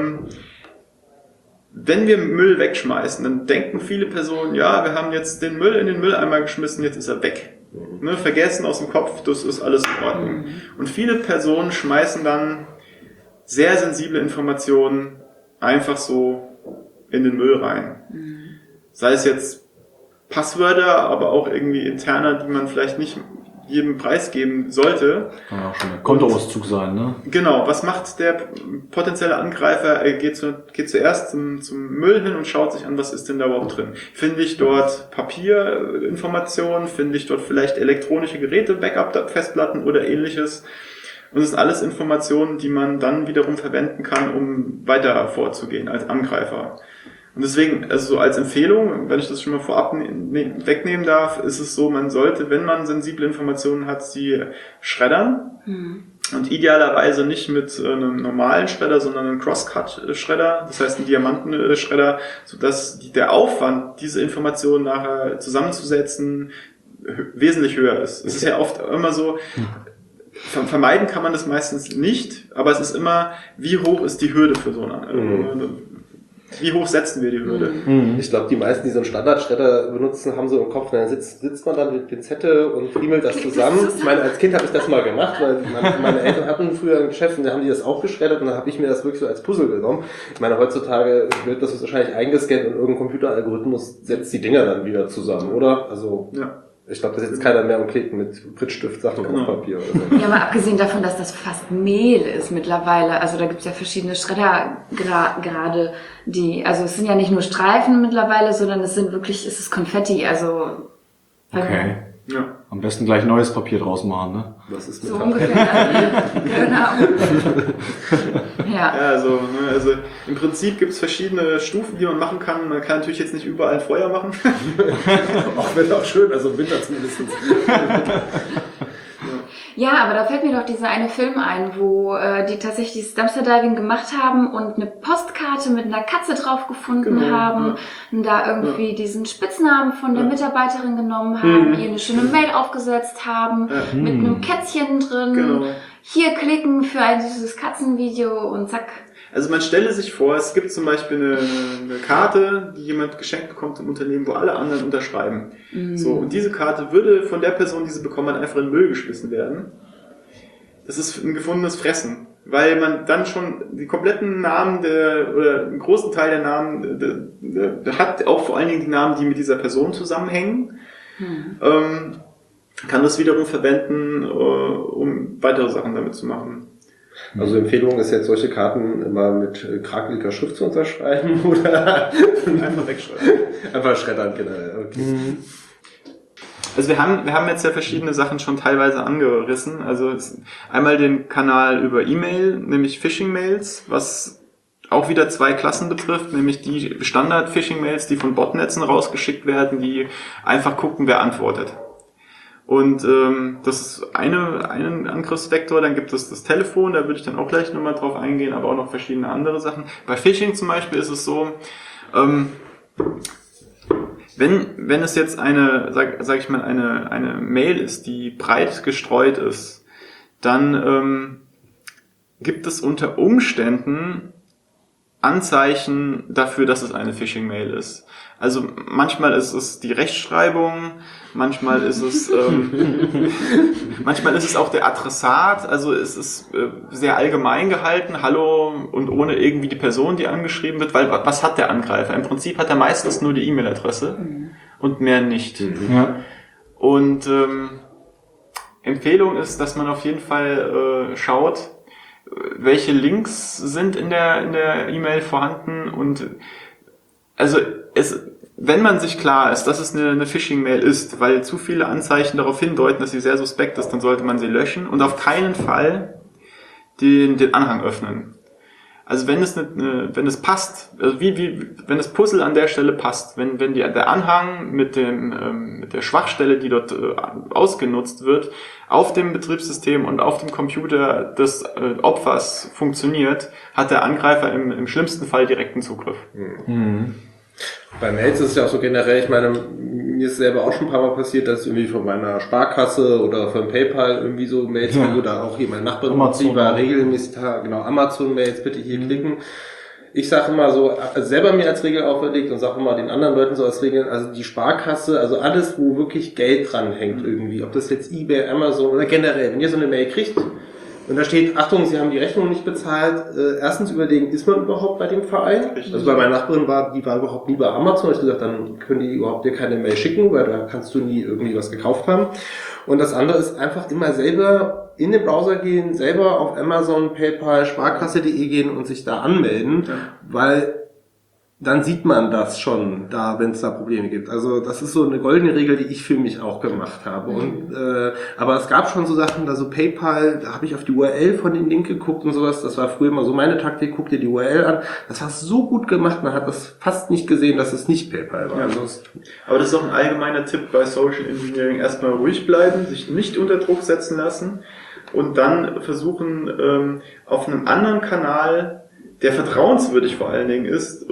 wenn wir Müll wegschmeißen, dann denken viele Personen, ja, wir haben jetzt den Müll in den Mülleimer geschmissen, jetzt ist er weg. Ne, vergessen aus dem Kopf, das ist alles in Ordnung. Und viele Personen schmeißen dann sehr sensible Informationen einfach so in den Müll rein. Sei es jetzt Passwörter, aber auch irgendwie interner, die man vielleicht nicht jedem preisgeben sollte. Kann ja auch schon ein Kontoauszug sein, ne? Genau, was macht der potenzielle Angreifer? Er geht zuerst zum Müll hin und schaut sich an, was ist denn da überhaupt drin. Finde ich dort Papierinformationen, finde ich dort vielleicht elektronische Geräte, Backup-Festplatten oder ähnliches. Und das sind alles Informationen, die man dann wiederum verwenden kann, um weiter vorzugehen als Angreifer. Und deswegen, also so als Empfehlung, wenn ich das schon mal vorab wegnehmen darf, ist es so, man sollte, wenn man sensible Informationen hat, sie schreddern. Und idealerweise nicht mit einem normalen Schredder, sondern einem Crosscut-Schredder, das heißt einen Diamantenschredder, sodass der Aufwand, diese Informationen nachher zusammenzusetzen, wesentlich höher ist. Es ist ja oft immer so, vermeiden kann man das meistens nicht, aber es ist immer, wie hoch ist die Hürde für so eine, wie hoch setzen wir die Hürde? Ich glaube, die meisten, die so einen Standardschredder benutzen, haben so im Kopf, dann sitzt man dann mit Pinzette und friemelt das zusammen. Ich meine, als Kind habe ich das mal gemacht, weil meine Eltern hatten früher ein Geschäft und da haben die das auch geschreddert und dann habe ich mir das wirklich so als Puzzle genommen. Ich meine, heutzutage wird das wahrscheinlich eingescannt und irgendein Computeralgorithmus setzt die Dinger dann wieder zusammen, oder? Also, ja. Ich glaube, da sitzt keiner mehr und klebt mit Prittstift Sachen auf Papier oder so. Ja, aber abgesehen davon, dass das fast Mehl ist mittlerweile, also da gibt's ja verschiedene Schredder gerade, also es sind ja nicht nur Streifen mittlerweile, sondern es ist Konfetti, also... Okay. Ja. Am besten gleich neues Papier draus machen, ne? Das ist So ungefähr. Genau. Ja. Ja, also im Prinzip gibt es verschiedene Stufen, die man machen kann. Man kann natürlich jetzt nicht überall ein Feuer machen. Auch wird auch schön, also im Winter zumindest. Ja, aber da fällt mir doch dieser eine Film ein, wo die tatsächlich das Dumpster-Diving gemacht haben und eine Postkarte mit einer Katze drauf gefunden haben und da irgendwie diesen Spitznamen von der Mitarbeiterin genommen haben, ihr eine schöne Mail aufgesetzt haben, mit einem Kätzchen drin. Genau. Hier klicken für ein süßes Katzenvideo und zack. Also man stelle sich vor, es gibt zum Beispiel eine Karte, die jemand geschenkt bekommt im Unternehmen, wo alle anderen unterschreiben. So, und diese Karte würde von der Person, die sie bekommen hat, einfach in den Müll geschmissen werden. Das ist ein gefundenes Fressen, weil man dann schon die kompletten Namen oder einen großen Teil der Namen der hat, auch vor allen Dingen die Namen, die mit dieser Person zusammenhängen, kann das wiederum verwenden, um weitere Sachen damit zu machen. Also Empfehlung ist jetzt, solche Karten immer mit krakeliger Schrift zu unterschreiben oder Einfach wegschreiben. einfach schreddern, generell. Okay. Also wir haben jetzt ja verschiedene Sachen schon teilweise angerissen. Also einmal den Kanal über E-Mail, nämlich Phishing-Mails, was auch wieder zwei Klassen betrifft, nämlich die Standard-Phishing-Mails, die von Botnetzen rausgeschickt werden, die einfach gucken, wer antwortet. Und das ist einen Angriffsvektor, dann gibt es das Telefon, da würde ich dann auch gleich nochmal drauf eingehen, aber auch noch verschiedene andere Sachen. Bei Phishing zum Beispiel ist es so, wenn es jetzt sag ich mal, eine Mail ist, die breit gestreut ist, dann gibt es unter Umständen Anzeichen dafür, dass es eine Phishing-Mail ist. Also manchmal ist es die Rechtschreibung, manchmal ist es auch der Adressat, also es ist sehr allgemein gehalten, hallo und ohne irgendwie die Person, die angeschrieben wird, weil was hat der Angreifer? Im Prinzip hat er meistens nur die E-Mail-Adresse und mehr nicht. Ja. Und Empfehlung ist, dass man auf jeden Fall schaut, welche Links sind in der E-Mail vorhanden und also wenn man sich klar ist, dass es eine Phishing-Mail ist, weil zu viele Anzeichen darauf hindeuten, dass sie sehr suspekt ist, dann sollte man sie löschen und auf keinen Fall den Anhang öffnen. Also wenn es passt, also wenn das Puzzle an der Stelle passt, wenn der Anhang mit der Schwachstelle, die dort ausgenutzt wird, auf dem Betriebssystem und auf dem Computer des Opfers funktioniert, hat der Angreifer im schlimmsten Fall direkten Zugriff. Bei Mails ist es ja auch so generell, ich meine, mir ist selber auch schon ein paar Mal passiert, dass irgendwie von meiner Sparkasse oder von PayPal irgendwie so Mails oder auch hier mein Nachbar war regelmäßig, genau, Amazon-Mails, bitte hier klicken. Ich sage immer so, also selber mir als Regel auferlegt und sage immer den anderen Leuten so als Regel, also die Sparkasse, also alles, wo wirklich Geld dran hängt irgendwie, ob das jetzt eBay, Amazon oder generell, wenn ihr so eine Mail kriegt, und da steht, Achtung, Sie haben die Rechnung nicht bezahlt. Erstens überlegen, ist man überhaupt bei dem Verein? Richtig. Also bei meiner Nachbarin die war überhaupt nie bei Amazon. Ich habe gesagt, dann können die überhaupt dir keine Mail schicken, weil da kannst du nie irgendwie was gekauft haben. Und das andere ist einfach immer selber in den Browser gehen, selber auf Amazon, PayPal, Sparkasse.de gehen und sich da anmelden, weil dann sieht man das schon da, wenn es da Probleme gibt. Also das ist so eine goldene Regel, die ich für mich auch gemacht habe. Und aber es gab schon so Sachen, also PayPal, da habe ich auf die URL von dem Link geguckt und sowas. Das war früher immer so meine Taktik, guck dir die URL an. Das war so gut gemacht, man hat das fast nicht gesehen, dass es nicht PayPal war. Ja. Aber das ist auch ein allgemeiner Tipp bei Social Engineering. Erstmal ruhig bleiben, sich nicht unter Druck setzen lassen und dann versuchen, auf einem anderen Kanal, der vertrauenswürdig vor allen Dingen ist,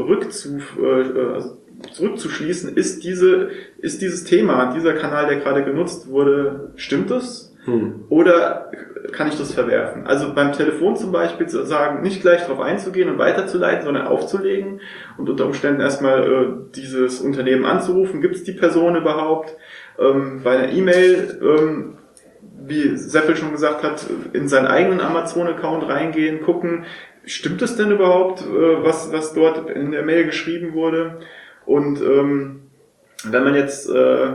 zurückzuschließen, ist dieses Thema, dieser Kanal, der gerade genutzt wurde, stimmt das? Oder kann ich das verwerfen? Also beim Telefon zum Beispiel zu sagen, nicht gleich darauf einzugehen und weiterzuleiten, sondern aufzulegen und unter Umständen erstmal dieses Unternehmen anzurufen. Gibt es die Person überhaupt? Bei einer E-Mail, wie Seppel schon gesagt hat, in seinen eigenen Amazon-Account reingehen, gucken, stimmt es denn überhaupt, was dort in der Mail geschrieben wurde? Und wenn man jetzt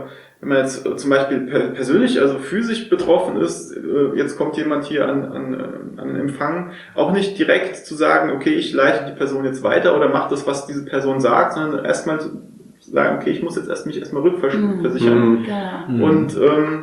zum Beispiel persönlich, also physisch betroffen ist, jetzt kommt jemand hier an Empfang, auch nicht direkt zu sagen, okay, ich leite die Person jetzt weiter oder mache das, was diese Person sagt, sondern erstmal zu sagen, okay, ich muss jetzt mich erstmal rückversichern. Und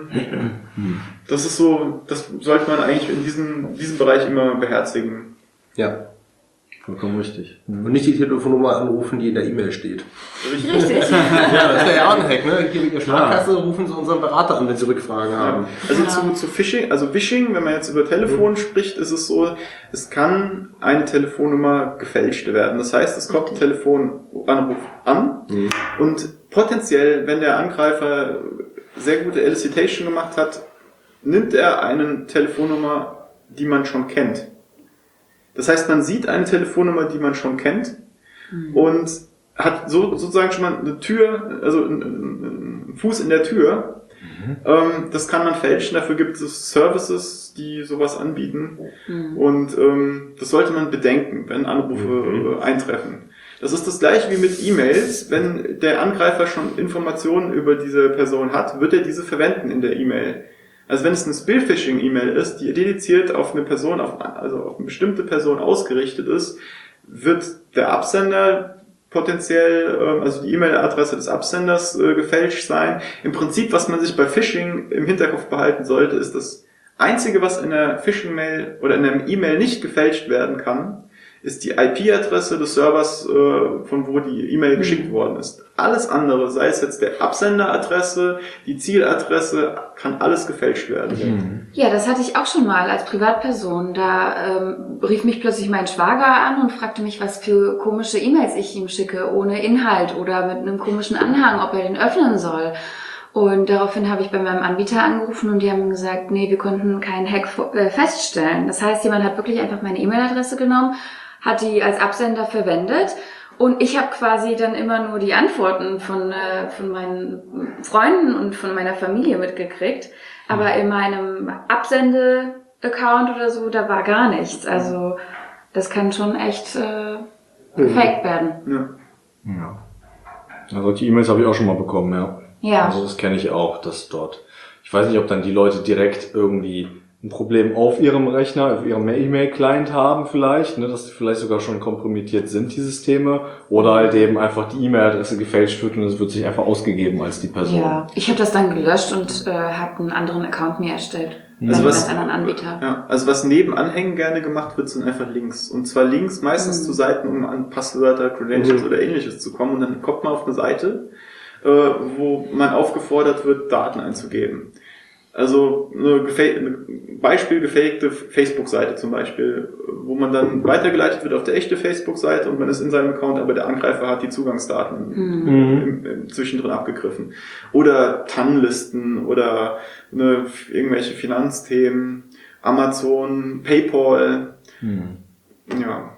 das ist so, das sollte man eigentlich in diesem Bereich immer beherzigen. Ja. Vollkommen richtig. Und nicht die Telefonnummer anrufen, die in der E-Mail steht. Richtig. Ja, das wäre ja auch ein Hack, ne? Hier mit der Sparkasse rufen Sie unseren Berater an, wenn Sie Rückfragen haben. Also zu Phishing, also Phishing, wenn man jetzt über Telefon spricht, ist es so, es kann eine Telefonnummer gefälscht werden. Das heißt, es kommt ein Telefonanruf an und potenziell, wenn der Angreifer sehr gute Elicitation gemacht hat, nimmt er eine Telefonnummer, die man schon kennt. Das heißt, man sieht eine Telefonnummer, die man schon kennt und hat sozusagen schon mal eine Tür, also einen Fuß in der Tür. Das kann man fälschen, dafür gibt es Services, die sowas anbieten und das sollte man bedenken, wenn Anrufe eintreffen. Das ist das gleiche wie mit E-Mails. Wenn der Angreifer schon Informationen über diese Person hat, wird er diese verwenden in der E-Mail. Also wenn es eine Spearphishing-E-Mail ist, die dediziert auf eine Person, also auf eine bestimmte Person ausgerichtet ist, wird der Absender potenziell, also die E-Mail-Adresse des Absenders gefälscht sein. Im Prinzip, was man sich bei Phishing im Hinterkopf behalten sollte, ist das Einzige, was in einer Phishing-Mail oder in einem E-Mail nicht gefälscht werden kann, ist die IP-Adresse des Servers, von wo die E-Mail geschickt worden ist. Alles andere, sei es jetzt der Absenderadresse, die Zieladresse, kann alles gefälscht werden. Ja, das hatte ich auch schon mal als Privatperson. Da rief mich plötzlich mein Schwager an und fragte mich, was für komische E-Mails ich ihm schicke, ohne Inhalt oder mit einem komischen Anhang, ob er den öffnen soll. Und daraufhin habe ich bei meinem Anbieter angerufen und die haben gesagt, nee, wir konnten keinen Hack feststellen. Das heißt, jemand hat wirklich einfach meine E-Mail-Adresse genommen, hat die als Absender verwendet und ich habe quasi dann immer nur die Antworten von meinen Freunden und von meiner Familie mitgekriegt. Aber in meinem Absende-Account oder so, da war gar nichts. Also das kann schon echt gefaked werden. Ja. Also die E-Mails habe ich auch schon mal bekommen, ja. Ja. Also das kenne ich auch, dass dort, ich weiß nicht, ob dann die Leute direkt irgendwie ein Problem auf ihrem Rechner, auf ihrem E-Mail-Client haben vielleicht, ne, dass die vielleicht sogar schon kompromittiert sind, die Systeme, oder halt eben einfach die E-Mail-Adresse gefälscht wird und es wird sich einfach ausgegeben als die Person. Ja, ich habe das dann gelöscht und habe einen anderen Account mir erstellt. Also was anderen Anbieter. Ja, also was neben Anhängen gerne gemacht wird, sind einfach Links. Und zwar Links meistens zu Seiten, um an Passwörter, Credentials oder ähnliches zu kommen. Und dann kommt man auf eine Seite, wo man aufgefordert wird, Daten einzugeben. Also eine beispielgefakte Facebook-Seite zum Beispiel, wo man dann weitergeleitet wird auf der echte Facebook-Seite und man ist in seinem Account, aber der Angreifer hat die Zugangsdaten zwischendrin abgegriffen. Oder TAN-Listen oder irgendwelche Finanzthemen, Amazon, PayPal. Ja.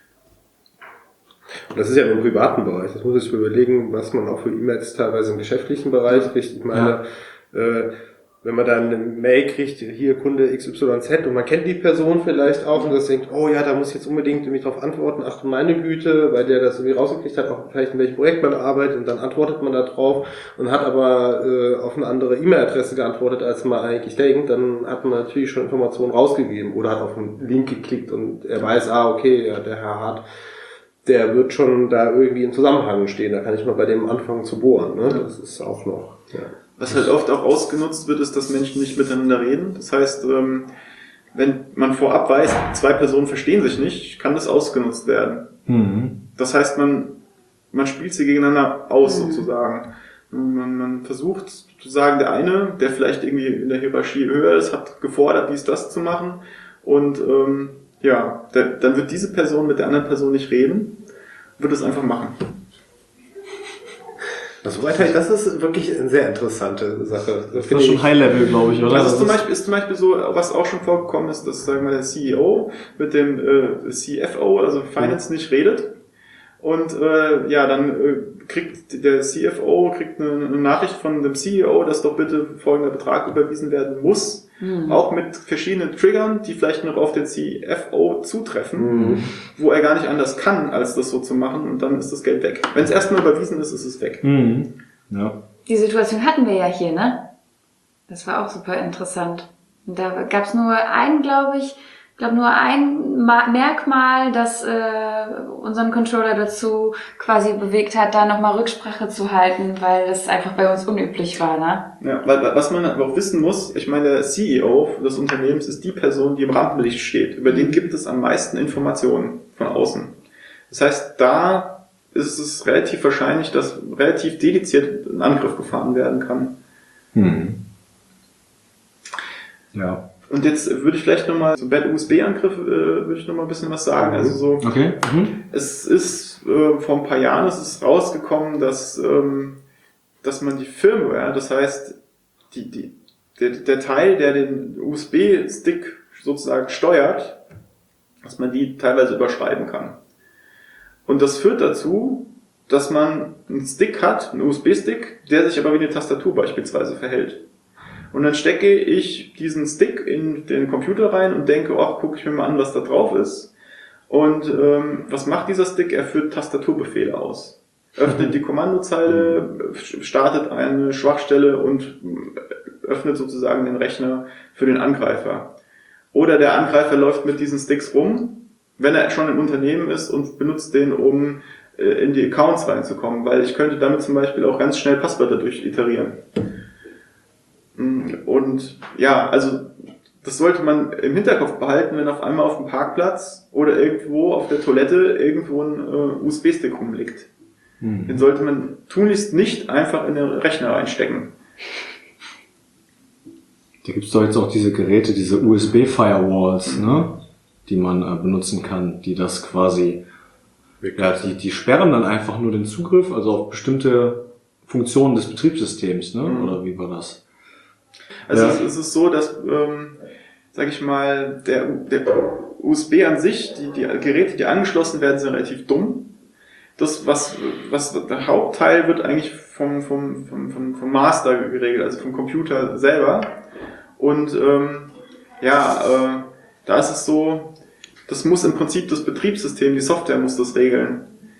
Und das ist ja im privaten Bereich. Das muss ich mir überlegen, was man auch für E-Mails teilweise im geschäftlichen Bereich kriegt. Ich meine, wenn man dann eine Mail kriegt, hier Kunde XYZ und man kennt die Person vielleicht auch und das denkt, oh ja, da muss ich jetzt unbedingt irgendwie drauf antworten, ach du meine Güte, weil der das irgendwie rausgekriegt hat, auch vielleicht in welchem Projekt man arbeitet und dann antwortet man da drauf und hat aber auf eine andere E-Mail-Adresse geantwortet, als man eigentlich denkt, dann hat man natürlich schon Informationen rausgegeben oder hat auf einen Link geklickt und er weiß, okay, ja, der Herr Hart, der wird schon da irgendwie im Zusammenhang stehen, da kann ich mal bei dem anfangen zu bohren, ne? Das ist auch noch, ja. Was halt oft auch ausgenutzt wird, ist, dass Menschen nicht miteinander reden. Das heißt, wenn man vorab weiß, zwei Personen verstehen sich nicht, kann das ausgenutzt werden. Mhm. Das heißt, man spielt sie gegeneinander aus, sozusagen. Man versucht zu sagen, der eine, der vielleicht irgendwie in der Hierarchie höher ist, hat gefordert, dies, das zu machen. Und dann wird diese Person mit der anderen Person nicht reden, wird es einfach machen. Das ist wirklich eine sehr interessante Sache. Das ist schon High-Level, glaube ich, oder? Das ist zum Beispiel so, was auch schon vorgekommen ist, dass, sagen wir mal, der CEO mit dem CFO, also Finance, nicht redet. Und dann kriegt der CFO eine Nachricht von dem CEO, dass doch bitte folgender Betrag überwiesen werden muss. Auch mit verschiedenen Triggern, die vielleicht noch auf den CFO zutreffen, wo er gar nicht anders kann, als das so zu machen, und dann ist das Geld weg. Wenn es erstmal überwiesen ist, ist es weg. Ja. Die Situation hatten wir ja hier, ne? Das war auch super interessant. Und da gab es nur ein Merkmal, das unseren Controller dazu quasi bewegt hat, da nochmal Rücksprache zu halten, weil das einfach bei uns unüblich war, ne? Ja, weil was man aber auch wissen muss, ich meine, der CEO des Unternehmens ist die Person, die im Rampenlicht steht. Über den gibt es am meisten Informationen von außen. Das heißt, da ist es relativ wahrscheinlich, dass relativ dediziert ein Angriff gefahren werden kann. Ja. Und jetzt würde ich vielleicht nochmal zum USB-Angriff würde ich nochmal ein bisschen was sagen. Also so, okay. Es ist vor ein paar Jahren ist es rausgekommen, dass man die Firmware, das heißt der Teil, der den USB-Stick sozusagen steuert, dass man die teilweise überschreiben kann. Und das führt dazu, dass man einen Stick hat, einen USB-Stick, der sich aber wie eine Tastatur beispielsweise verhält. Und dann stecke ich diesen Stick in den Computer rein und denke, gucke ich mir mal an, was da drauf ist. Und was macht dieser Stick? Er führt Tastaturbefehle aus. Öffnet die Kommandozeile, startet eine Schwachstelle und öffnet sozusagen den Rechner für den Angreifer. Oder der Angreifer läuft mit diesen Sticks rum, wenn er schon im Unternehmen ist, und benutzt den, um in die Accounts reinzukommen, weil ich könnte damit zum Beispiel auch ganz schnell Passwörter durchiterieren. Und ja, also das sollte man im Hinterkopf behalten, wenn auf einmal auf dem Parkplatz oder irgendwo auf der Toilette irgendwo ein USB-Stick rumliegt. Den sollte man tunlichst nicht einfach in den Rechner reinstecken. Da gibt's doch jetzt auch diese Geräte, diese USB-Firewalls, ne, die man benutzen kann, die das quasi, die sperren dann einfach nur den Zugriff, also auf bestimmte Funktionen des Betriebssystems, ne, oder wie war das? Also es ist so, dass, sag ich mal, der USB an sich, die Geräte, die angeschlossen werden, sind relativ dumm. Das, was der Hauptteil wird eigentlich vom Master geregelt, also vom Computer selber. Und da ist es so, das muss im Prinzip das Betriebssystem, die Software muss das regeln.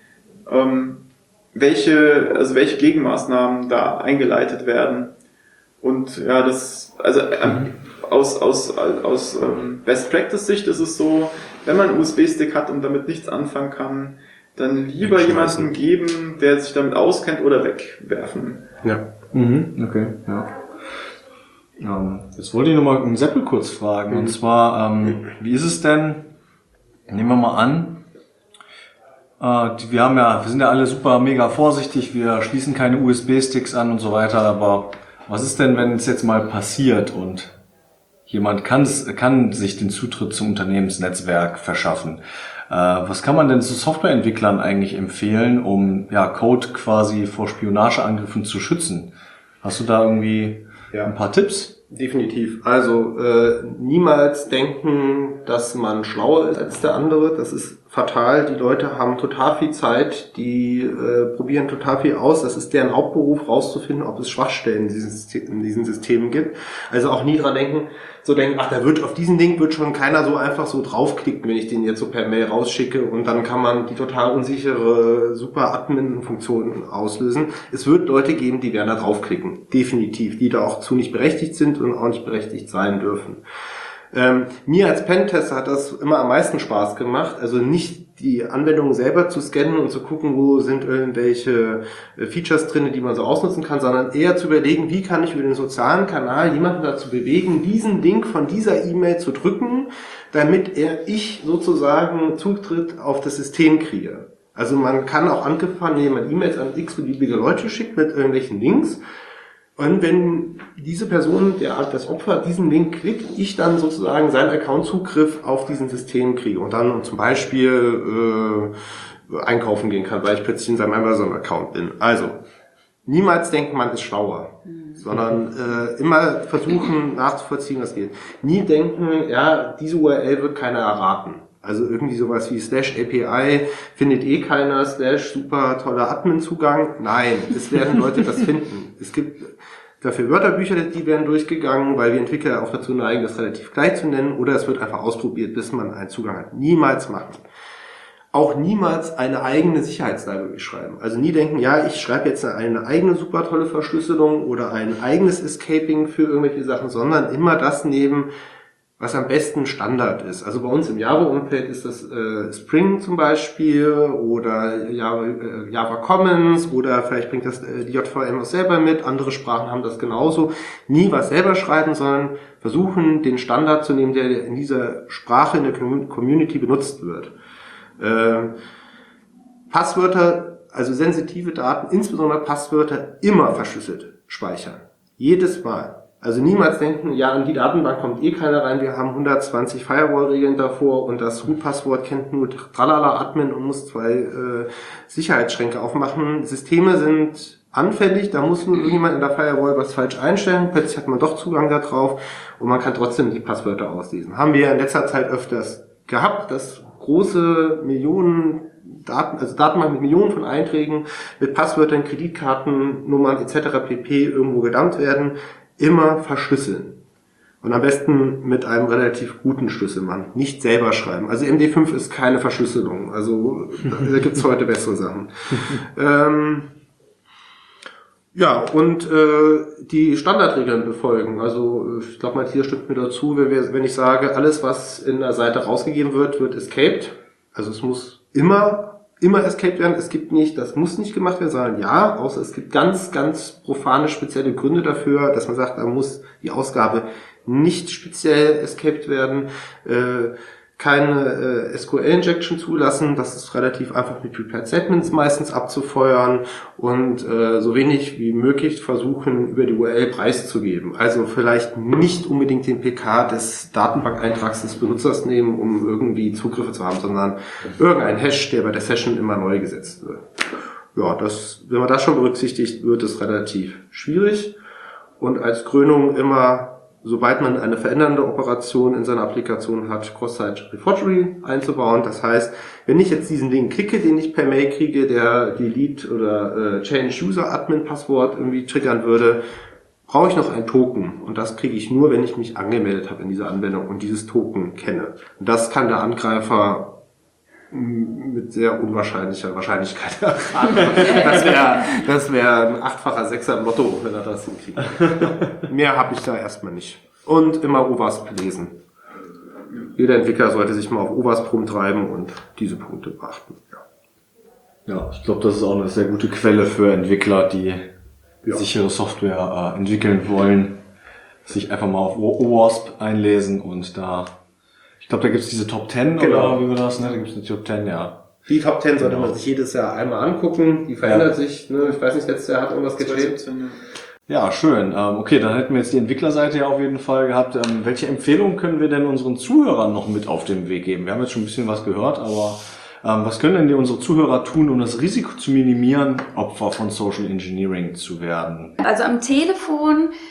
Welche Gegenmaßnahmen da eingeleitet werden. Und ja, aus Best Practice Sicht ist es so, wenn man einen USB-Stick hat und damit nichts anfangen kann, dann lieber jemanden geben, der sich damit auskennt, oder wegwerfen. Ja. Okay, ja. Jetzt wollte ich nochmal einen Seppel kurz fragen. Und zwar, wie ist es denn, nehmen wir mal an, wir sind ja alle super mega vorsichtig, wir schließen keine USB-Sticks an und so weiter, aber was ist denn, wenn es jetzt mal passiert und jemand kann sich den Zutritt zum Unternehmensnetzwerk verschaffen? Was kann man denn zu Softwareentwicklern eigentlich empfehlen, um Code quasi vor Spionageangriffen zu schützen? Hast du da irgendwie ein paar Tipps? Definitiv. Also niemals denken, dass man schlauer ist als der andere. Das ist fatal. Die Leute haben total viel Zeit, die probieren total viel aus. Das ist deren Hauptberuf, rauszufinden, ob es Schwachstellen in diesen Systemen gibt. Also auch nie dran denken, ach, auf diesen Link wird schon keiner so einfach so draufklicken, wenn ich den jetzt so per Mail rausschicke und dann kann man die total unsichere super Admin-Funktion auslösen. Es wird Leute geben, die werden da draufklicken. Definitiv. Die da auch zu nicht berechtigt sind und auch nicht berechtigt sein dürfen. Mir als Pentester hat das immer am meisten Spaß gemacht, also nicht die Anwendung selber zu scannen und zu gucken, wo sind irgendwelche Features drin, die man so ausnutzen kann, sondern eher zu überlegen, wie kann ich über den sozialen Kanal jemanden dazu bewegen, diesen Link von dieser E-Mail zu drücken, damit ich sozusagen Zutritt auf das System kriege. Also man kann auch angefangen, indem man E-Mails an x-beliebige Leute schickt mit irgendwelchen Links. Und wenn diese Person, das Opfer, diesen Link klickt, ich dann sozusagen seinen Account-Zugriff auf diesen System kriege und dann zum Beispiel einkaufen gehen kann, weil ich plötzlich in seinem Amazon-Account bin. Also, niemals denken, man ist schlauer, sondern immer versuchen nachzuvollziehen, was geht. Nie denken, diese URL wird keiner erraten. Also irgendwie sowas wie /API findet keiner, /super toller Admin-Zugang. Nein, es werden Leute das finden. Es gibt dafür Wörterbücher, die werden durchgegangen, weil wir Entwickler auch dazu neigen, das relativ gleich zu nennen, oder es wird einfach ausprobiert, bis man einen Zugang hat. Niemals machen. Auch niemals eine eigene Sicherheitslibrary schreiben. Also nie denken, ich schreibe jetzt eine eigene super tolle Verschlüsselung oder ein eigenes Escaping für irgendwelche Sachen, sondern immer das nehmen, was am besten Standard ist. Also bei uns im Java-Umfeld ist das Spring zum Beispiel oder Java Commons oder vielleicht bringt das die JVM auch selber mit. Andere Sprachen haben das genauso. Nie was selber schreiben, sondern versuchen, den Standard zu nehmen, der in dieser Sprache in der Community benutzt wird. Passwörter, also sensitive Daten, insbesondere Passwörter, immer verschlüsselt speichern. Jedes Mal. Also niemals denken, an die Datenbank kommt keiner rein, wir haben 120 Firewall-Regeln davor und das Root-Passwort kennt nur Tralala-Admin und muss 2 Sicherheitsschränke aufmachen. Systeme sind anfällig, da muss nur irgendjemand in der Firewall was falsch einstellen, plötzlich hat man doch Zugang da drauf und man kann trotzdem die Passwörter auslesen. Haben wir in letzter Zeit öfters gehabt, dass große Datenbank mit Millionen von Einträgen, mit Passwörtern, Kreditkartennummern etc. pp. Irgendwo gedumpt werden. Immer verschlüsseln. Und am besten mit einem relativ guten Schlüsselmann. Nicht selber schreiben. Also MD5 ist keine Verschlüsselung. Also da gibt's heute bessere Sachen. Und die Standardregeln befolgen. Also ich glaube, Matthias stimmt mir dazu, wenn ich sage, alles, was in der Seite rausgegeben wird, wird escaped. Also es muss immer escaped werden. Es gibt nicht, das muss nicht gemacht werden, sondern außer es gibt ganz, ganz profane, spezielle Gründe dafür, dass man sagt, da muss die Ausgabe nicht speziell escaped werden, keine SQL-Injection zulassen, das ist relativ einfach mit Prepared Statements meistens abzufeuern und so wenig wie möglich versuchen, über die URL preiszugeben. Also vielleicht nicht unbedingt den PK des Datenbankeintrags des Benutzers nehmen, um irgendwie Zugriffe zu haben, sondern irgendein Hash, der bei der Session immer neu gesetzt wird. Wenn man das schon berücksichtigt, wird es relativ schwierig. Und als Krönung immer, sobald man eine verändernde Operation in seiner Applikation hat, Cross-Site Reforgery einzubauen. Das heißt, wenn ich jetzt diesen Link klicke, den ich per Mail kriege, der Delete oder Change User Admin Passwort irgendwie triggern würde, brauche ich noch ein Token. Und das kriege ich nur, wenn ich mich angemeldet habe in dieser Anwendung und dieses Token kenne. Und das kann der Angreifer mit sehr unwahrscheinlicher Wahrscheinlichkeit erfahren. Das wäre ein 8-facher Sechser im Lotto, wenn er das hinkriegt. Mehr habe ich da erstmal nicht. Und immer OWASP lesen. Jeder Entwickler sollte sich mal auf OWASP rumtreiben und diese Punkte beachten. Ja, ich glaube, das ist auch eine sehr gute Quelle für Entwickler, die sichere Software entwickeln wollen. Sich einfach mal auf OWASP einlesen und ich glaube, da gibt's diese Top 10 oder wie war das? Ne? Da gibt's eine Top 10, Die Top 10 sollte man sich jedes Jahr einmal angucken. Die verändert sich. Ne? Ich weiß nicht, letztes Jahr hat irgendwas gedreht. Ja, schön. Okay, dann hätten wir jetzt die Entwicklerseite ja auf jeden Fall gehabt. Welche Empfehlungen können wir denn unseren Zuhörern noch mit auf den Weg geben? Wir haben jetzt schon ein bisschen was gehört, aber was können denn unsere Zuhörer tun, um das Risiko zu minimieren, Opfer von Social Engineering zu werden? Also am Telefon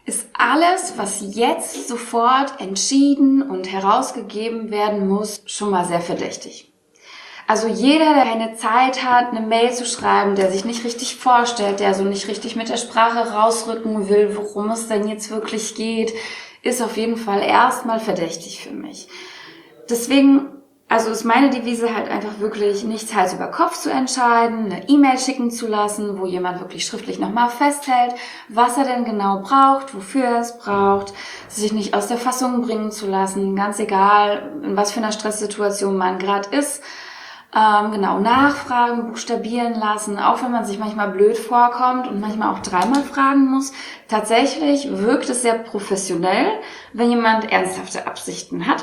ist alles, was jetzt sofort entschieden und herausgegeben werden muss, schon mal sehr verdächtig. Also jeder, der keine Zeit hat, eine Mail zu schreiben, der sich nicht richtig vorstellt, der so nicht richtig mit der Sprache rausrücken will, worum es denn jetzt wirklich geht, ist auf jeden Fall erstmal verdächtig für mich. Deswegen, also ist meine Devise halt einfach wirklich, nichts Hals über Kopf zu entscheiden, eine E-Mail schicken zu lassen, wo jemand wirklich schriftlich nochmal festhält, was er denn genau braucht, wofür er es braucht, sich nicht aus der Fassung bringen zu lassen, ganz egal, in was für einer Stresssituation man gerade ist. Genau, nachfragen, buchstabieren lassen, auch wenn man sich manchmal blöd vorkommt und manchmal auch dreimal fragen muss. Tatsächlich wirkt es sehr professionell, wenn jemand ernsthafte Absichten hat.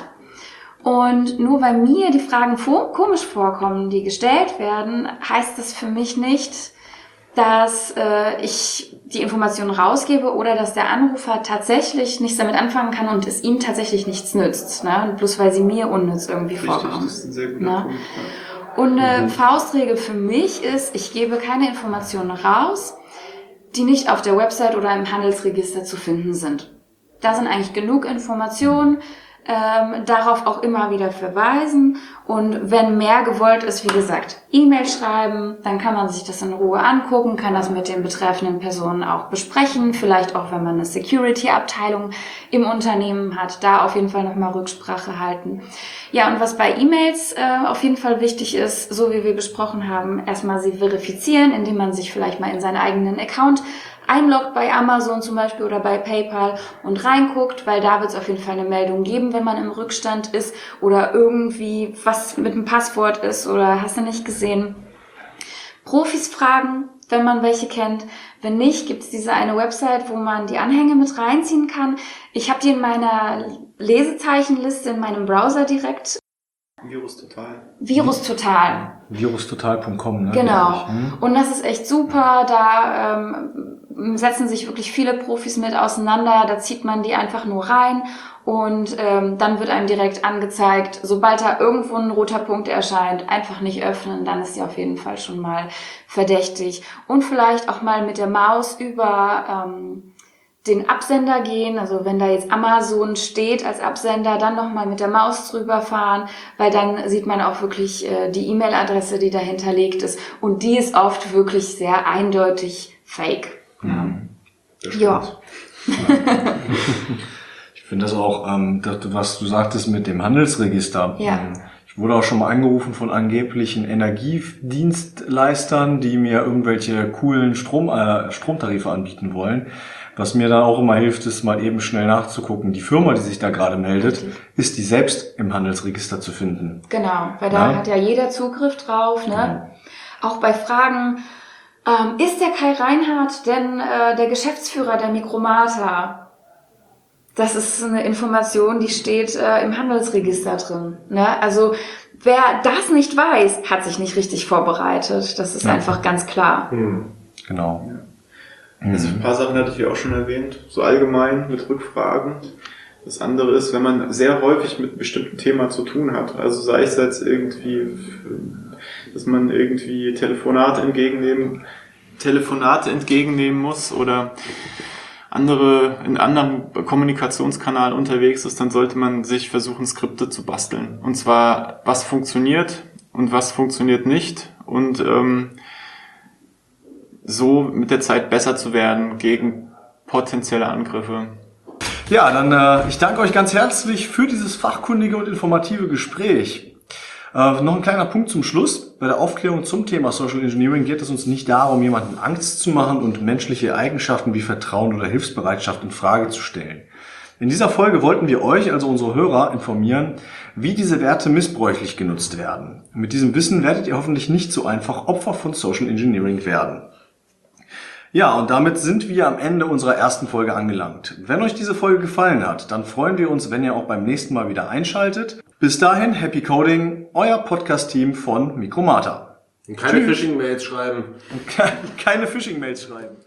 Und nur weil mir die Fragen komisch vorkommen, die gestellt werden, heißt das für mich nicht, dass ich die Informationen rausgebe oder dass der Anrufer tatsächlich nichts damit anfangen kann und es ihm tatsächlich nichts nützt, ne? Bloß weil sie mir unnütz irgendwie vorkommen. Das ist ein sehr guter Punkt. Ja. Und eine Faustregel für mich ist, ich gebe keine Informationen raus, die nicht auf der Website oder im Handelsregister zu finden sind. Da sind eigentlich genug Informationen, darauf auch immer wieder verweisen. Und wenn mehr gewollt ist, wie gesagt, E-Mail schreiben, dann kann man sich das in Ruhe angucken, kann das mit den betreffenden Personen auch besprechen, vielleicht auch, wenn man eine Security-Abteilung im Unternehmen hat, da auf jeden Fall nochmal Rücksprache halten. Ja, und was bei E-Mails auf jeden Fall wichtig ist, so wie wir besprochen haben, erstmal sie verifizieren, indem man sich vielleicht mal in seinen eigenen Account einloggt bei Amazon zum Beispiel oder bei PayPal und reinguckt, weil da wird es auf jeden Fall eine Meldung geben, wenn man im Rückstand ist oder irgendwie was mit dem Passwort ist oder hast du nicht gesehen. Profis fragen, wenn man welche kennt. Wenn nicht, gibt es diese eine Website, wo man die Anhänge mit reinziehen kann. Ich habe die in meiner Lesezeichenliste in meinem Browser direkt. Virustotal. Virustotal.com, ne? Genau. Und das ist echt super. Da setzen sich wirklich viele Profis mit auseinander. Da zieht man die einfach nur rein und dann wird einem direkt angezeigt, sobald da irgendwo ein roter Punkt erscheint, einfach nicht öffnen, dann ist sie auf jeden Fall schon mal verdächtig. Und vielleicht auch mal mit der Maus über den Absender gehen, also wenn da jetzt Amazon steht als Absender, dann nochmal mit der Maus drüber fahren, weil dann sieht man auch wirklich die E-Mail-Adresse, die dahinterlegt ist und die ist oft wirklich sehr eindeutig fake. Ja. Ich finde das auch, was du sagtest mit dem Handelsregister. Ja. Ich wurde auch schon mal angerufen von angeblichen Energiedienstleistern, die mir irgendwelche coolen Stromtarife anbieten wollen. Was mir dann auch immer hilft, ist mal eben schnell nachzugucken. Die Firma, die sich da gerade meldet, ist die selbst im Handelsregister zu finden. Genau, weil da hat ja jeder Zugriff drauf, ne? Genau. Auch bei Fragen, ist der Kai Reinhardt denn der Geschäftsführer der Mikromata? Das ist eine Information, die steht im Handelsregister drin, ne? Also wer das nicht weiß, hat sich nicht richtig vorbereitet. Das ist einfach ganz klar. Genau. Ja. Also ein paar Sachen hatte ich ja auch schon erwähnt, so allgemein mit Rückfragen. Das andere ist, wenn man sehr häufig mit einem bestimmten Thema zu tun hat, also sei es jetzt irgendwie, dass man irgendwie Telefonate entgegennehmen muss oder in anderem Kommunikationskanal unterwegs ist, dann sollte man sich versuchen, Skripte zu basteln. Und zwar, was funktioniert und was funktioniert nicht und so mit der Zeit besser zu werden gegen potenzielle Angriffe. Ja, dann ich danke euch ganz herzlich für dieses fachkundige und informative Gespräch. Noch ein kleiner Punkt zum Schluss. Bei der Aufklärung zum Thema Social Engineering geht es uns nicht darum, jemanden Angst zu machen und menschliche Eigenschaften wie Vertrauen oder Hilfsbereitschaft in Frage zu stellen. In dieser Folge wollten wir euch, also unsere Hörer, informieren, wie diese Werte missbräuchlich genutzt werden. Mit diesem Wissen werdet ihr hoffentlich nicht so einfach Opfer von Social Engineering werden. Ja, und damit sind wir am Ende unserer ersten Folge angelangt. Wenn euch diese Folge gefallen hat, dann freuen wir uns, wenn ihr auch beim nächsten Mal wieder einschaltet. Bis dahin, Happy Coding, euer Podcast-Team von Mikromata. Keine Phishing-Mails schreiben. Keine Phishing-Mails schreiben.